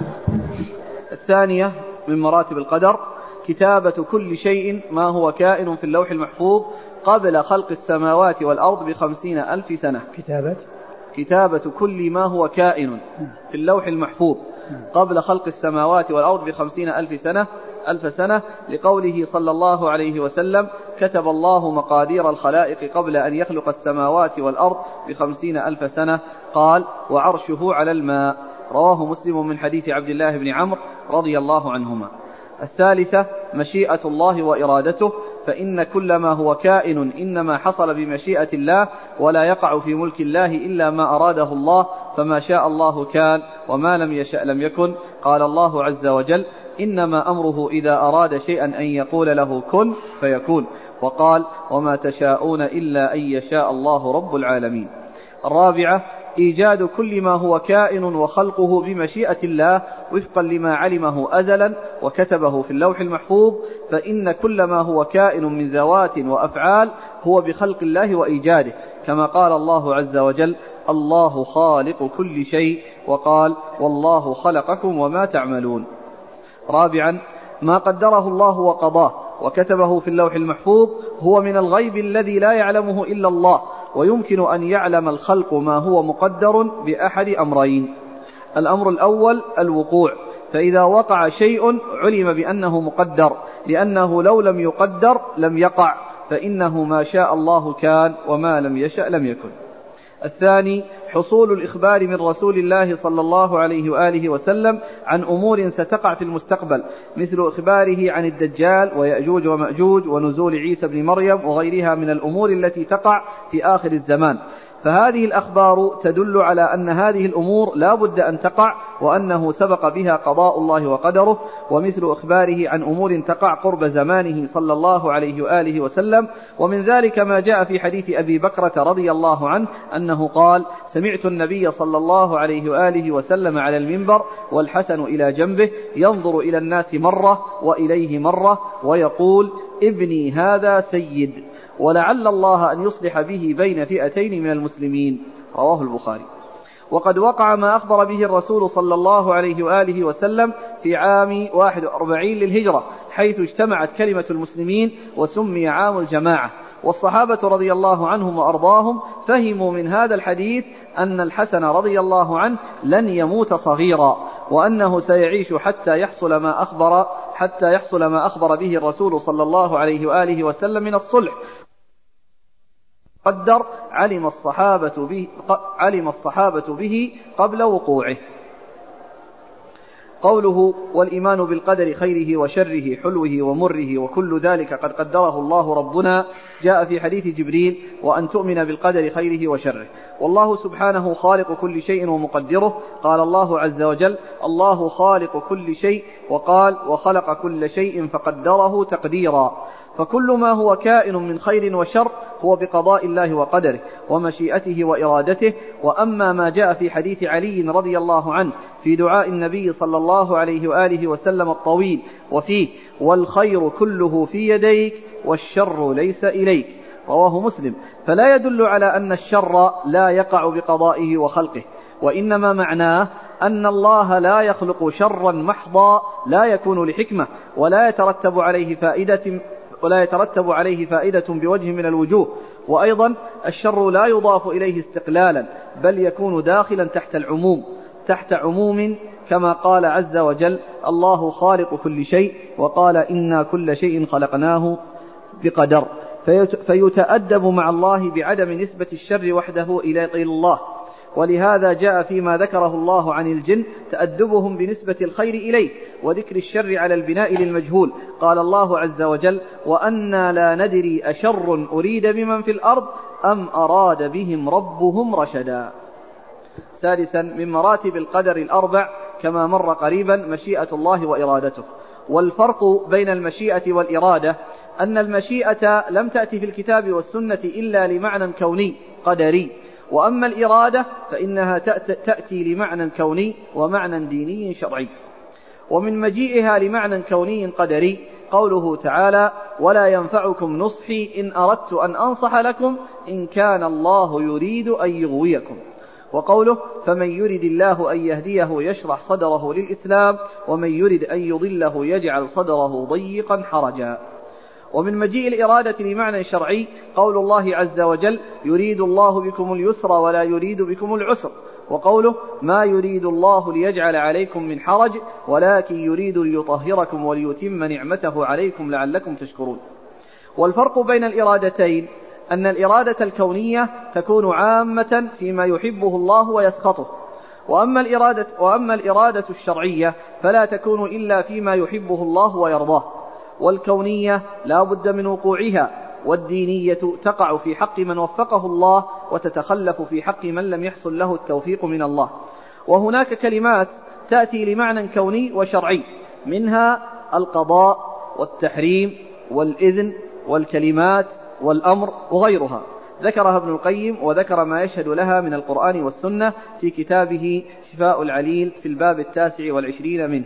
الثانية من مراتب القدر كتابة كل شيء ما هو كائن في اللوح المحفوظ قبل خلق السماوات والأرض بخمسين ألف سنة. كتابة كتابة كل ما هو كائن في اللوح المحفوظ قبل خلق السماوات والأرض بخمسين ألف سنة ألف سنة، لقوله صلى الله عليه وسلم: كتب الله مقادير الخلائق قبل أن يخلق السماوات والأرض بخمسين ألف سنة. قال: وعرشه على الماء. رواه مسلم من حديث عبد الله بن عمرو رضي الله عنهما. الثالثة مشيئة الله وإرادته، فإن كل ما هو كائن إنما حصل بمشيئة الله، ولا يقع في ملك الله إلا ما أراده الله، فما شاء الله كان وما لم يشأ لم يكن. قال الله عز وجل: إنما أمره إذا أراد شيئا أن يقول له كن فيكون. وقال: وما تشاءون إلا أن يشاء الله رب العالمين. الرابعة إيجاد كل ما هو كائن وخلقه بمشيئة الله وفقا لما علمه أزلا وكتبه في اللوح المحفوظ، فإن كل ما هو كائن من ذوات وأفعال هو بخلق الله وإيجاده، كما قال الله عز وجل: الله خالق كل شيء، وقال: والله خلقكم وما تعملون. رابعا ما قدره الله وقضاه وكتبه في اللوح المحفوظ هو من الغيب الذي لا يعلمه إلا الله، ويمكن أن يعلم الخلق ما هو مقدر بأحد أمرين: الأمر الأول الوقوع، فإذا وقع شيء علم بأنه مقدر، لأنه لو لم يقدر لم يقع، فإنه ما شاء الله كان وما لم يشأ لم يكن. الثاني حصول الإخبار من رسول الله صلى الله عليه وآله وسلم عن أمور ستقع في المستقبل، مثل إخباره عن الدجال ويأجوج ومأجوج ونزول عيسى بن مريم وغيرها من الأمور التي تقع في آخر الزمان، فهذه الأخبار تدل على أن هذه الأمور لا بد أن تقع، وأنه سبق بها قضاء الله وقدره. ومثل إخباره عن أمور تقع قرب زمانه صلى الله عليه وآله وسلم، ومن ذلك ما جاء في حديث أبي بكرة رضي الله عنه أنه قال: سمعت النبي صلى الله عليه وآله وسلم على المنبر والحسن إلى جنبه ينظر إلى الناس مرة وإليه مرة ويقول: ابني هذا سيد، ولعل الله أن يصلح به بين فئتين من المسلمين. رواه البخاري. وقد وقع ما أخبر به الرسول صلى الله عليه وآله وسلم في عام واحد وأربعين للهجرة، حيث اجتمعت كلمة المسلمين وسمي عام الجماعة. والصحابة رضي الله عنهم وأرضاهم فهموا من هذا الحديث أن الحسن رضي الله عنه لن يموت صغيرا، وأنه سيعيش حتى يحصل ما أخبر حتى يحصل ما أخبر به الرسول صلى الله عليه وآله وسلم من الصلح. قدر علم الصحابة به, علم الصحابة به قبل وقوعه. قوله: والإيمان بالقدر خيره وشره حلوه ومره وكل ذلك قد قدره الله ربنا، جاء في حديث جبريل: وأن تؤمن بالقدر خيره وشره. والله سبحانه خالق كل شيء ومقدره. قال الله عز وجل: الله خالق كل شيء، وقال: وخلق كل شيء فقدره تقديرا. فكل ما هو كائن من خير وشر هو بقضاء الله وقدره ومشيئته وإرادته. وأما ما جاء في حديث علي رضي الله عنه في دعاء النبي صلى الله عليه وآله وسلم الطويل وفيه: والخير كله في يديك والشر ليس إليك، رواه مسلم، فلا يدل على أن الشر لا يقع بقضائه وخلقه، وإنما معناه أن الله لا يخلق شرا محضا لا يكون لحكمة ولا يترتب عليه فائدة ولا يترتب عليه فائدة بوجه من الوجوه. وأيضا الشر لا يضاف إليه استقلالا، بل يكون داخلا تحت العموم تحت عموم كما قال عز وجل: الله خالق كل شيء، وقال: إنا كل شيء خلقناه بقدر. فيتأدب مع الله بعدم نسبة الشر وحده إلى الله. ولهذا جاء فيما ذكره الله عن الجن تأدبهم بنسبة الخير إليه، وذكر الشر على البناء للمجهول. قال الله عز وجل: وأنا لا ندري أشر أريد بمن في الأرض أم أراد بهم ربهم رشدا. سادسا من مراتب القدر الأربع كما مر قريبا مشيئة الله وإرادته. والفرق بين المشيئة والإرادة أن المشيئة لم تأتي في الكتاب والسنة إلا لمعنى كوني قدري، وأما الإرادة فإنها تأتي لمعنى كوني ومعنى ديني شرعي. ومن مجيئها لمعنى كوني قدري قوله تعالى: ولا ينفعكم نصحي إن أردت أن أنصح لكم إن كان الله يريد أن يغويكم. وقوله: فمن يرد الله أن يهديه يشرح صدره للإسلام ومن يرد أن يضله يجعل صدره ضيقا حرجا. ومن مجيء الإرادة لمعنى شرعي قول الله عز وجل: يريد الله بكم اليسر ولا يريد بكم العسر. وقوله ما يريد الله ليجعل عليكم من حرج ولكن يريد ليطهركم وليتم نعمته عليكم لعلكم تشكرون. والفرق بين الإرادتين أن الإرادة الكونية تكون عامة فيما يحبه الله ويسخطه، وأما الإرادة, وأما الإرادة الشرعية فلا تكون إلا فيما يحبه الله ويرضاه. والكونية لا بد من وقوعها، والدينية تقع في حق من وفقه الله وتتخلف في حق من لم يحصل له التوفيق من الله. وهناك كلمات تأتي لمعنى كوني وشرعي، منها القضاء والتحريم والإذن والكلمات والأمر وغيرها، ذكرها ابن القيم وذكر ما يشهد لها من القرآن والسنة في كتابه شفاء العليل في الباب التاسع والعشرين منه.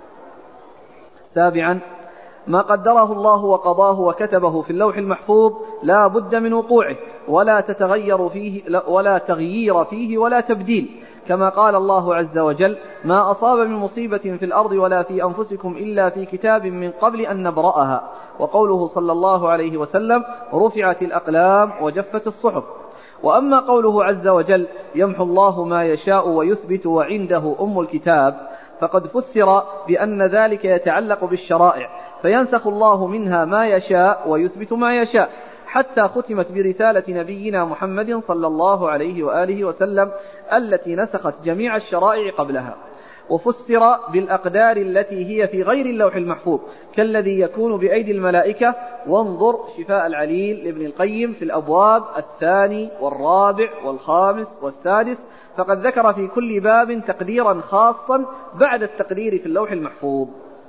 سابعا ما قدره الله وقضاه وكتبه في اللوح المحفوظ لا بد من وقوعه ولا تتغير فيه ولا تغيير فيه ولا تبديل، كما قال الله عز وجل ما أصاب من مصيبة في الأرض ولا في أنفسكم إلا في كتاب من قبل أن نبرأها. وقوله صلى الله عليه وسلم رفعت الأقلام وجفت الصحف. وأما قوله عز وجل يمحو الله ما يشاء ويثبت وعنده أم الكتاب فقد فسر بأن ذلك يتعلق بالشرائع، فينسخ الله منها ما يشاء ويثبت ما يشاء، حتى ختمت برسالة نبينا محمد صلى الله عليه وآله وسلم التي نسخت جميع الشرائع قبلها. وفسر بالأقدار التي هي في غير اللوح المحفوظ كالذي يكون بأيدي الملائكة. وانظر شفاء العليل لابن القيم في الأبواب الثاني والرابع والخامس والسادس، فقد ذكر في كل باب تقديرا خاصا بعد التقدير في اللوح المحفوظ.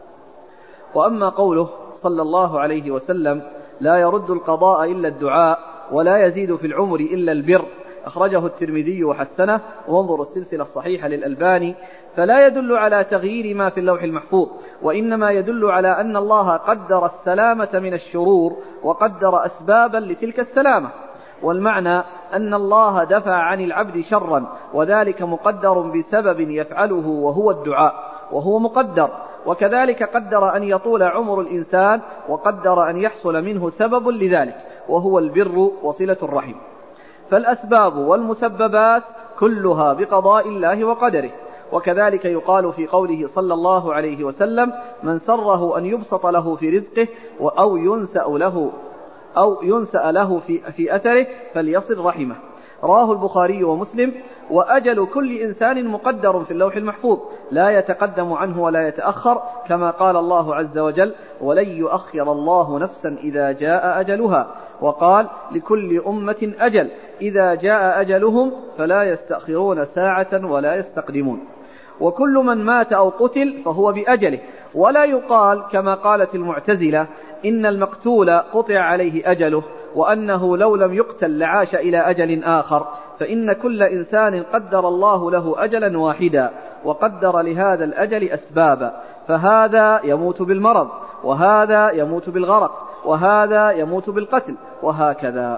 وأما قوله صلى الله عليه وسلم لا يرد القضاء إلا الدعاء ولا يزيد في العمر إلا البر، أخرجه الترمذي وحسنه، وانظر السلسلة الصحيحة للألباني، فلا يدل على تغيير ما في اللوح المحفوظ، وإنما يدل على أن الله قدر السلامة من الشرور وقدر أسبابا لتلك السلامة. والمعنى أن الله دفع عن العبد شرا، وذلك مقدر بسبب يفعله وهو الدعاء، وهو مقدر. وكذلك قدر أن يطول عمر الإنسان، وقدر أن يحصل منه سبب لذلك وهو البر وصلة الرحم. فالأسباب والمسببات كلها بقضاء الله وقدره. وكذلك يقال في قوله صلى الله عليه وسلم من سره أن يبسط له في رزقه أو ينسأ له أو ينسأ له في, في أثره فليصل رحمه، رواه البخاري ومسلم. وأجل كل إنسان مقدر في اللوح المحفوظ لا يتقدم عنه ولا يتأخر، كما قال الله عز وجل ولن يؤخر الله نفسا إذا جاء أجلها، وقال لكل أمة أجل إذا جاء أجلهم فلا يستأخرون ساعة ولا يستقدمون. وكل من مات أو قتل فهو بأجله، ولا يقال كما قالت المعتزلة إن المقتول قطع عليه أجله وأنه لو لم يقتل لعاش إلى أجل آخر، فإن كل إنسان قدر الله له أجلا واحدا وقدر لهذا الأجل أسبابا، فهذا يموت بالمرض، وهذا يموت بالغرق، وهذا يموت بالقتل، وهكذا.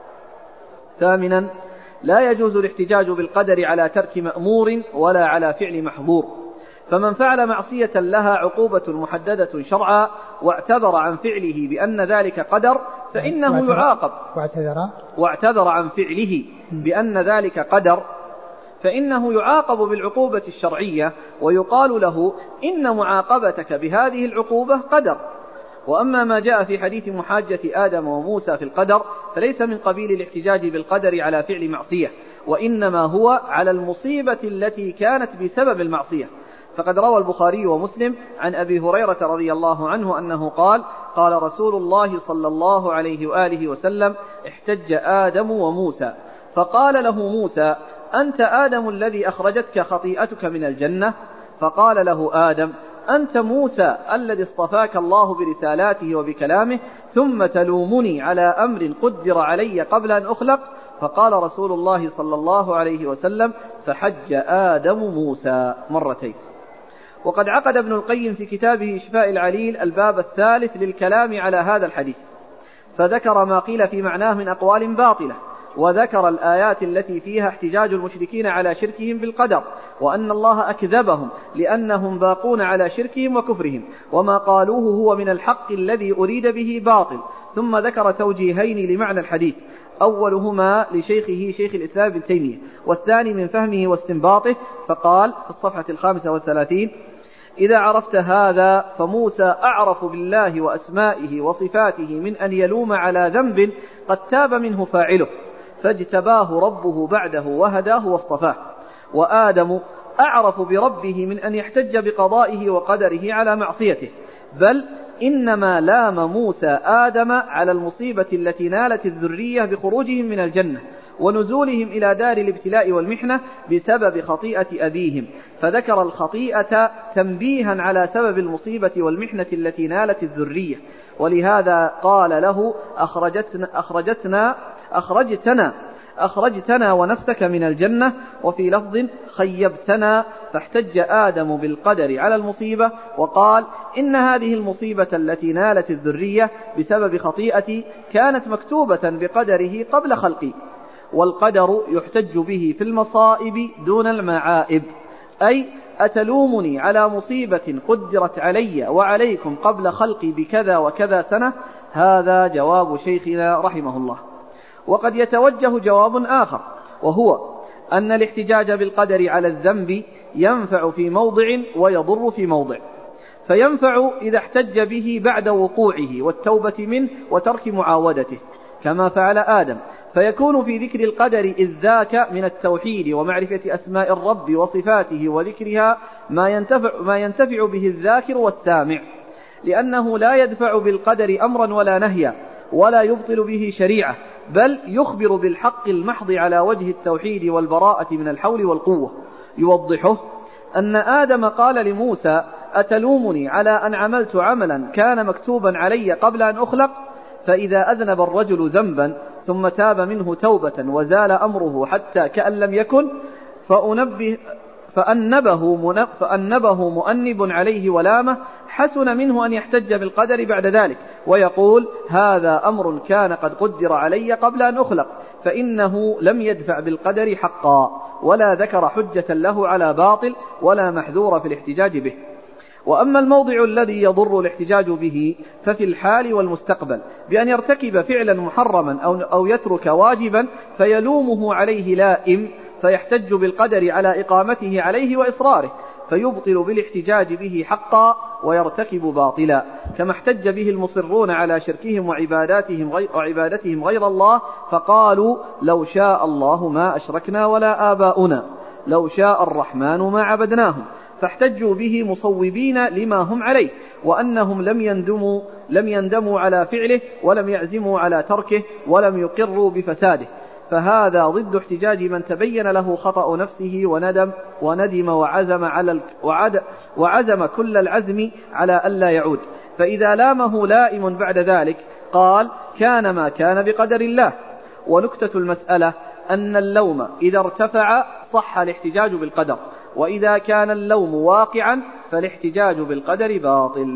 ثامنا لا يجوز الاحتجاج بالقدر على ترك مأمور ولا على فعل محظور، فمن فعل معصية لها عقوبة محددة شرعا واعتذر عن فعله بأن ذلك قدر فإنه يعاقب، واعتذر واعتذر عن فعله بأن ذلك قدر فإنه يعاقب بالعقوبة الشرعية، ويقال له إن معاقبتك بهذه العقوبة قدر. وأما ما جاء في حديث محاجة آدم وموسى في القدر فليس من قبيل الاحتجاج بالقدر على فعل معصية، وإنما هو على المصيبة التي كانت بسبب المعصية. فقد روى البخاري ومسلم عن أبي هريرة رضي الله عنه أنه قال قال رسول الله صلى الله عليه وآله وسلم احتج آدم وموسى فقال له موسى أنت آدم الذي أخرجتك خطيئتك من الجنة؟ فقال له آدم أنت موسى الذي اصطفاك الله برسالاته وبكلامه، ثم تلومني على أمر قدر علي قبل أن أخلق؟ فقال رسول الله صلى الله عليه وسلم فحج آدم موسى مرتين. وقد عقد ابن القيم في كتابه شفاء العليل الباب الثالث للكلام على هذا الحديث، فذكر ما قيل في معناه من أقوال باطلة، وذكر الآيات التي فيها احتجاج المشركين على شركهم بالقدر، وأن الله أكذبهم لأنهم باقون على شركهم وكفرهم، وما قالوه هو من الحق الذي أريد به باطل. ثم ذكر توجيهين لمعنى الحديث: أولهما لشيخه شيخ الإسلام ابن تيمية، والثاني من فهمه واستنباطه، فقال في الصفحة الخامسة والثلاثين: إذا عرفت هذا فموسى أعرف بالله وأسمائه وصفاته من أن يلوم على ذنب قد تاب منه فاعله، فاجتباه ربه بعده وهداه واصطفاه. وآدم أعرف بربه من أن يحتج بقضائه وقدره على معصيته، بل إنما لام موسى آدم على المصيبة التي نالت الذرية بخروجهم من الجنة ونزولهم إلى دار الابتلاء والمحنة بسبب خطيئة أبيهم، فذكر الخطيئة تنبيها على سبب المصيبة والمحنة التي نالت الذرية، ولهذا قال له: أخرجتنا أخرجتنا أخرجتنا أخرجتنا ونفسك من الجنة، وفي لفظ: خيبتنا. فاحتج آدم بالقدر على المصيبة وقال: إن هذه المصيبة التي نالت الذرية بسبب خطيئتي كانت مكتوبة بقدره قبل خلقي، والقدر يحتج به في المصائب دون المعائب، أي أتلومني على مصيبة قدرت علي وعليكم قبل خلقي بكذا وكذا سنة؟ هذا جواب شيخنا رحمه الله. وقد يتوجه جواب آخر، وهو أن الاحتجاج بالقدر على الذنب ينفع في موضع ويضر في موضع، فينفع إذا احتج به بعد وقوعه والتوبة منه وترك معاودته كما فعل آدم، فيكون في ذكر القدر إذ ذاك من التوحيد ومعرفة أسماء الرب وصفاته وذكرها ما ينتفع, ما ينتفع به الذاكر والسامع، لأنه لا يدفع بالقدر أمرا ولا نهيا ولا يبطل به شريعة، بل يخبر بالحق المحض على وجه التوحيد والبراءة من الحول والقوة. يوضحه أن آدم قال لموسى: أتلومني على أن عملت عملا كان مكتوبا علي قبل أن أخلق؟ فإذا أذنب الرجل ذنبا ثم تاب منه توبة وزال أمره حتى كأن لم يكن، فأنبه فأنبه, فأنبه مؤنب عليه ولامه، حسن منه أن يحتج بالقدر بعد ذلك ويقول: هذا أمر كان قد قدر علي قبل أن أخلق، فإنه لم يدفع بالقدر حقا، ولا ذكر حجة له على باطل ولا محذور في الاحتجاج به. وأما الموضع الذي يضر الاحتجاج به ففي الحال والمستقبل، بأن يرتكب فعلا محرما أو يترك واجبا فيلومه عليه لائم، فيحتج بالقدر على إقامته عليه وإصراره، فيبطل بالاحتجاج به حقا ويرتكب باطلا، كما احتج به المصرون على شركهم وعباداتهم غير, وعبادتهم غير الله، فقالوا: لو شاء الله ما أشركنا ولا آباؤنا، لو شاء الرحمن ما عبدناهم، فاحتجوا به مصوبين لما هم عليه، وأنهم لم يندموا, لم يندموا على فعله ولم يعزموا على تركه ولم يقروا بفساده، فهذا ضد احتجاج من تبين له خطأ نفسه وندم وندم وعزم, على وعد وعزم كل العزم على ألا يعود. فإذا لامه لائم بعد ذلك قال: كان ما كان بقدر الله. ونكتة المسألة أن اللوم إذا ارتفع صح الاحتجاج بالقدر، وإذا كان اللوم واقعا فالاحتجاج بالقدر باطل.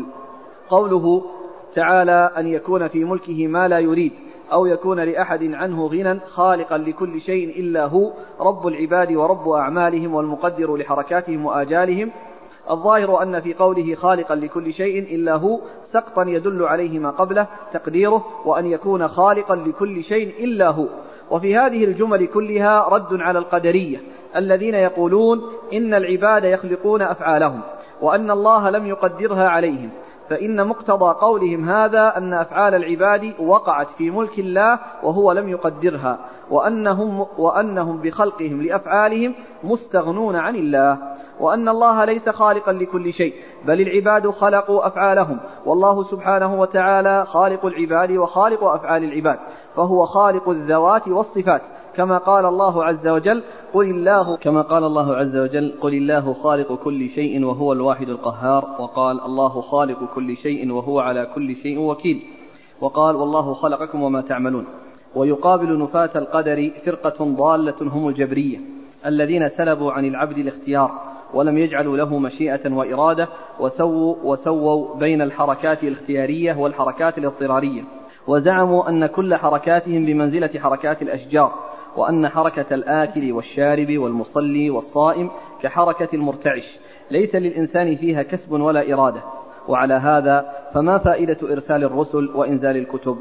قوله تعالى: أن يكون في ملكه ما لا يريد، أو يكون لأحد عنه غنى خالقا لكل شيء إلا هو، رب العباد ورب أعمالهم والمقدر لحركاتهم وآجالهم. الظاهر أن في قوله خالقا لكل شيء إلا هو سقطا يدل عليه ما قبله، تقديره: وأن يكون خالقا لكل شيء إلا هو. وفي هذه الجمل كلها رد على القدرية الذين يقولون إن العباد يخلقون أفعالهم وأن الله لم يقدرها عليهم، فإن مقتضى قولهم هذا أن أفعال العباد وقعت في ملك الله وهو لم يقدرها، وأنهم, وأنهم بخلقهم لأفعالهم مستغنون عن الله، وأن الله ليس خالقا لكل شيء، بل العباد خلقوا أفعالهم، والله سبحانه وتعالى خالق العباد وخالق أفعال العباد، فهو خالق الذوات والصفات، كما قال الله عز وجل: قل الله كما قال الله عز وجل: قل الله خالق كل شيء وهو الواحد القهار. وقال: الله خالق كل شيء وهو على كل شيء وكيل. وقال: والله خلقكم وما تعملون. ويقابل نفاة القدر فرقة ضالة هم الجبرية الذين سلبوا عن العبد الاختيار ولم يجعلوا له مشيئة وإرادة، وسووا, وسووا بين الحركات الاختيارية والحركات الاضطرارية، وزعموا أن كل حركاتهم بمنزلة حركات الأشجار، وأن حركة الآكل والشارب والمصلي والصائم كحركة المرتعش ليس للإنسان فيها كسب ولا إرادة. وعلى هذا فما فائدة إرسال الرسل وإنزال الكتب؟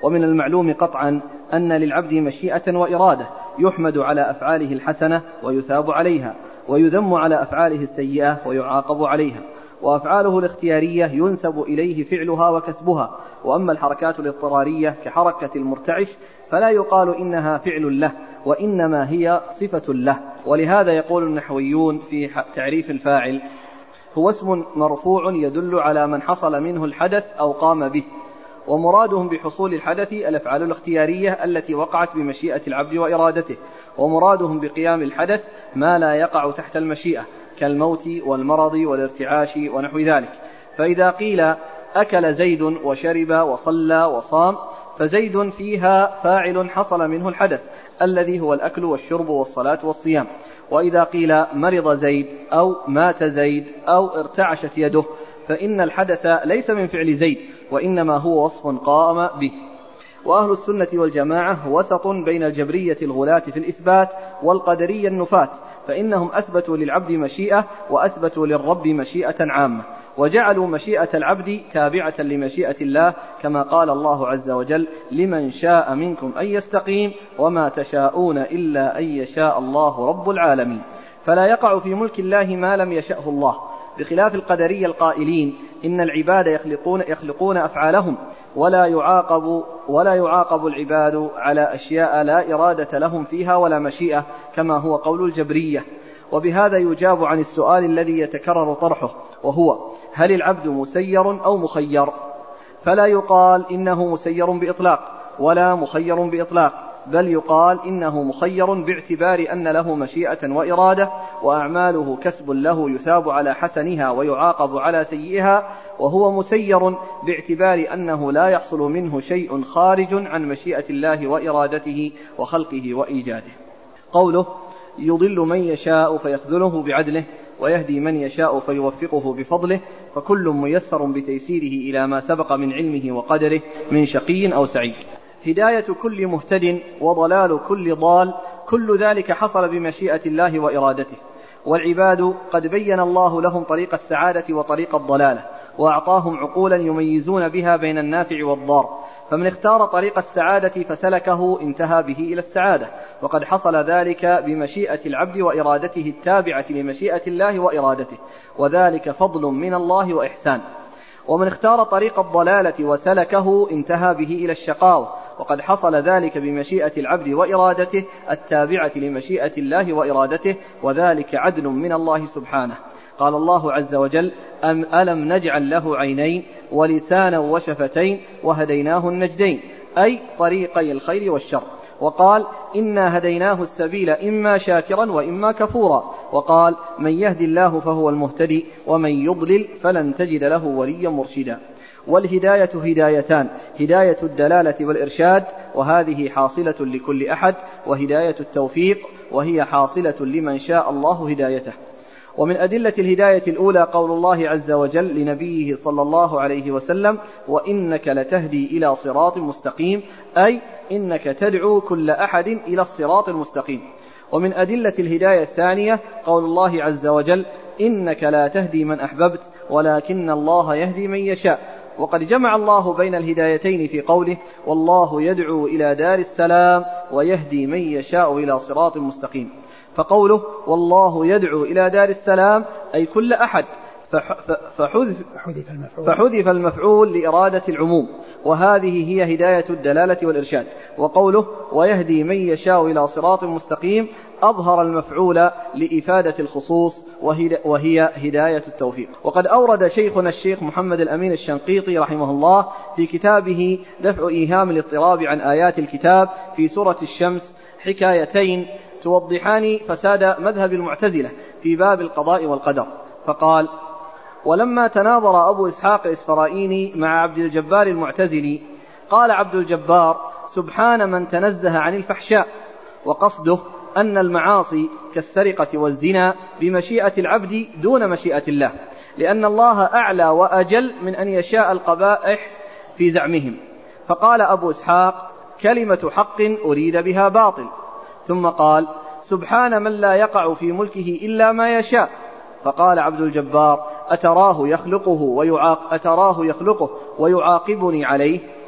ومن المعلوم قطعا أن للعبد مشيئة وإرادة، يحمد على أفعاله الحسنة ويثاب عليها، ويذم على أفعاله السيئة ويعاقب عليها. وأفعاله الاختيارية ينسب إليه فعلها وكسبها. وأما الحركات الاضطرارية كحركة المرتعش فلا يقال إنها فعل له، وإنما هي صفة له. ولهذا يقول النحويون في تعريف الفاعل: هو اسم مرفوع يدل على من حصل منه الحدث أو قام به. ومرادهم بحصول الحدث الأفعال الاختيارية التي وقعت بمشيئة العبد وإرادته، ومرادهم بقيام الحدث ما لا يقع تحت المشيئة كالموت والمرض والارتعاش ونحو ذلك. فإذا قيل أكل زيد وشرب وصلى وصام فزيد فيها فاعل حصل منه الحدث الذي هو الأكل والشرب والصلاة والصيام. وإذا قيل مرض زيد أو مات زيد أو ارتعشت يده فإن الحدث ليس من فعل زيد، وإنما هو وصف قام به. وأهل السنة والجماعة وسط بين الجبرية الغلاة في الإثبات والقدرية النفاة، فإنهم أثبتوا للعبد مشيئة وأثبتوا للرب مشيئة عامة، وجعلوا مشيئة العبد تابعة لمشيئة الله، كما قال الله عز وجل: لمن شاء منكم أن يستقيم وما تشاءون إلا أن يشاء الله رب العالمين. فلا يقع في ملك الله ما لم يشأه الله، بخلاف القدرية القائلين إن العباد يخلقون, يخلقون أفعالهم ولا يعاقب, ولا يعاقب العباد على أشياء لا إرادة لهم فيها ولا مشيئة، كما هو قول الجبرية. وبهذا يجاب عن السؤال الذي يتكرر طرحه، وهو: هل العبد مسير أو مخير؟ فلا يقال إنه مسير بإطلاق ولا مخير بإطلاق، بل يقال إنه مخير باعتبار أن له مشيئة وإرادة، وأعماله كسب له يثاب على حسنها ويعاقب على سيئها، وهو مسير باعتبار أنه لا يحصل منه شيء خارج عن مشيئة الله وإرادته وخلقه وإيجاده. قوله: يضل من يشاء فيخذله بعدله ويهدي من يشاء فيوفقه بفضله، فكل ميسر بتيسيره إلى ما سبق من علمه وقدره من شقي أو سعيد. هداية كل مهتد وضلال كل ضال، كل ذلك حصل بمشيئة الله وإرادته. والعباد قد بين الله لهم طريق السعادة وطريق الضلالة، وأعطاهم عقولا يميزون بها بين النافع والضار، فمن اختار طريق السعادة فسلكه انتهى به إلى السعادة، وقد حصل ذلك بمشيئة العبد وإرادته التابعة لمشيئة الله وإرادته، وذلك فضل من الله وإحسان. ومن اختار طريق الضلالة وسلكه انتهى به إلى الشقاوة، وقد حصل ذلك بمشيئة العبد وإرادته التابعة لمشيئة الله وإرادته، وذلك عدل من الله سبحانه. قال الله عز وجل: أم ألم نجعل له عينين ولسانا وشفتين وهديناه النجدين، أي طريقي الخير والشر. وقال: إنا هديناه السبيل إما شاكرا وإما كفورا. وقال: من يهد الله فهو المهتدي ومن يضلل فلن تجد له وليا مرشدا. والهداية هدايتان: هداية الدلالة والإرشاد، وهذه حاصلة لكل أحد، وهداية التوفيق، وهي حاصلة لمن شاء الله هدايته. ومن أدلة الهداية الأولى قول الله عز وجل لنبيه صلى الله عليه وسلم: وإنك لتهدي إلى صراط مستقيم، أي إنك تدعو كل أحد إلى الصراط المستقيم. ومن أدلة الهداية الثانية قول الله عز وجل: إنك لا تهدي من أحببت ولكن الله يهدي من يشاء. وقد جمع الله بين الهدايتين في قوله: والله يدعو إلى دار السلام ويهدي من يشاء إلى صراط مستقيم. فقوله والله يدعو إلى دار السلام أي كل أحد، فحذف, فحذف المفعول لإرادة العموم، وهذه هي هداية الدلالة والإرشاد. وقوله ويهدي من يشاء إلى صراط مستقيم أظهر المفعول لإفادة الخصوص، وهي هداية التوفيق. وقد أورد شيخنا الشيخ محمد الأمين الشنقيطي رحمه الله في كتابه دفع إيهام الاضطراب عن آيات الكتاب في سورة الشمس حكايتين توضحان فساد مذهب المعتزلة في باب القضاء والقدر. فقال: ولما تناظر أبو إسحاق الإسفرائيني مع عبد الجبار المعتزلي قال عبد الجبار: سبحان من تنزه عن الفحشاء. وقصده أن المعاصي كالسرقة والزنا بمشيئة العبد دون مشيئة الله، لأن الله أعلى وأجل من أن يشاء القبائح في زعمهم. فقال أبو إسحاق: كلمة حق أريد بها باطل. ثم قال: سبحان من لا يقع في ملكه إلا ما يشاء. فقال عبد الجبار: أتراه يخلقه ويعاق أتراه يخلقه ويعاقبني عليه؟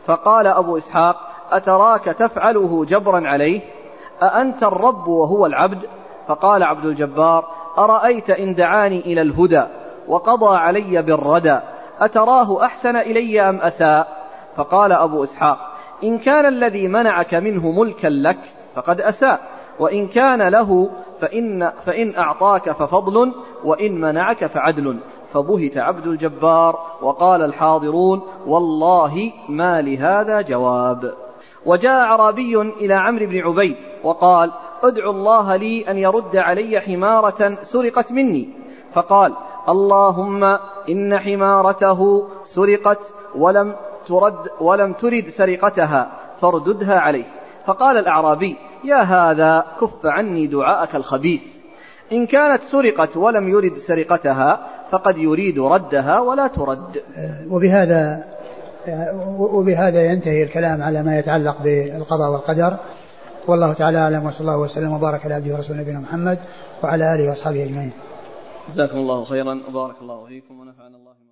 فقال أبو إسحاق: أتراك تفعله جبرا عليه؟ أأنت الرب وهو العبد؟ فقال عبد الجبار: أرأيت إن دعاني إلى الهدى وقضى علي بالردى أتراه أحسن إلي أم أساء؟ فقال أبو إسحاق: إن كان الذي منعك منه ملكا لك فقد أساء، وإن كان له فإن, فإن أعطاك ففضل، وإن منعك فعدل. فبهت عبد الجبار، وقال الحاضرون: والله ما لهذا جواب. وجاء أعرابي إلى عمرو بن عبيد وقال: ادعو الله لي أن يرد علي حمارة سرقت مني. فقال: اللهم إن حمارته سرقت ولم ترد, ولم ترد سرقتها فارددها عليه. فقال الأعرابي: يا هذا كف عني دعاءك الخبيث، إن كانت سرقت ولم يرد سرقتها فقد يريد ردها ولا ترد. وبهذا وبهذا ينتهي الكلام على ما يتعلق بالقضاء والقدر، والله تعالى أعلم، وصلى الله وسلم وبارك على عبده ورسوله نبينا محمد وعلى آله وأصحابه أجمعين. جزاكم الله خيرا وبارك الله فيكم ونفعنا الله.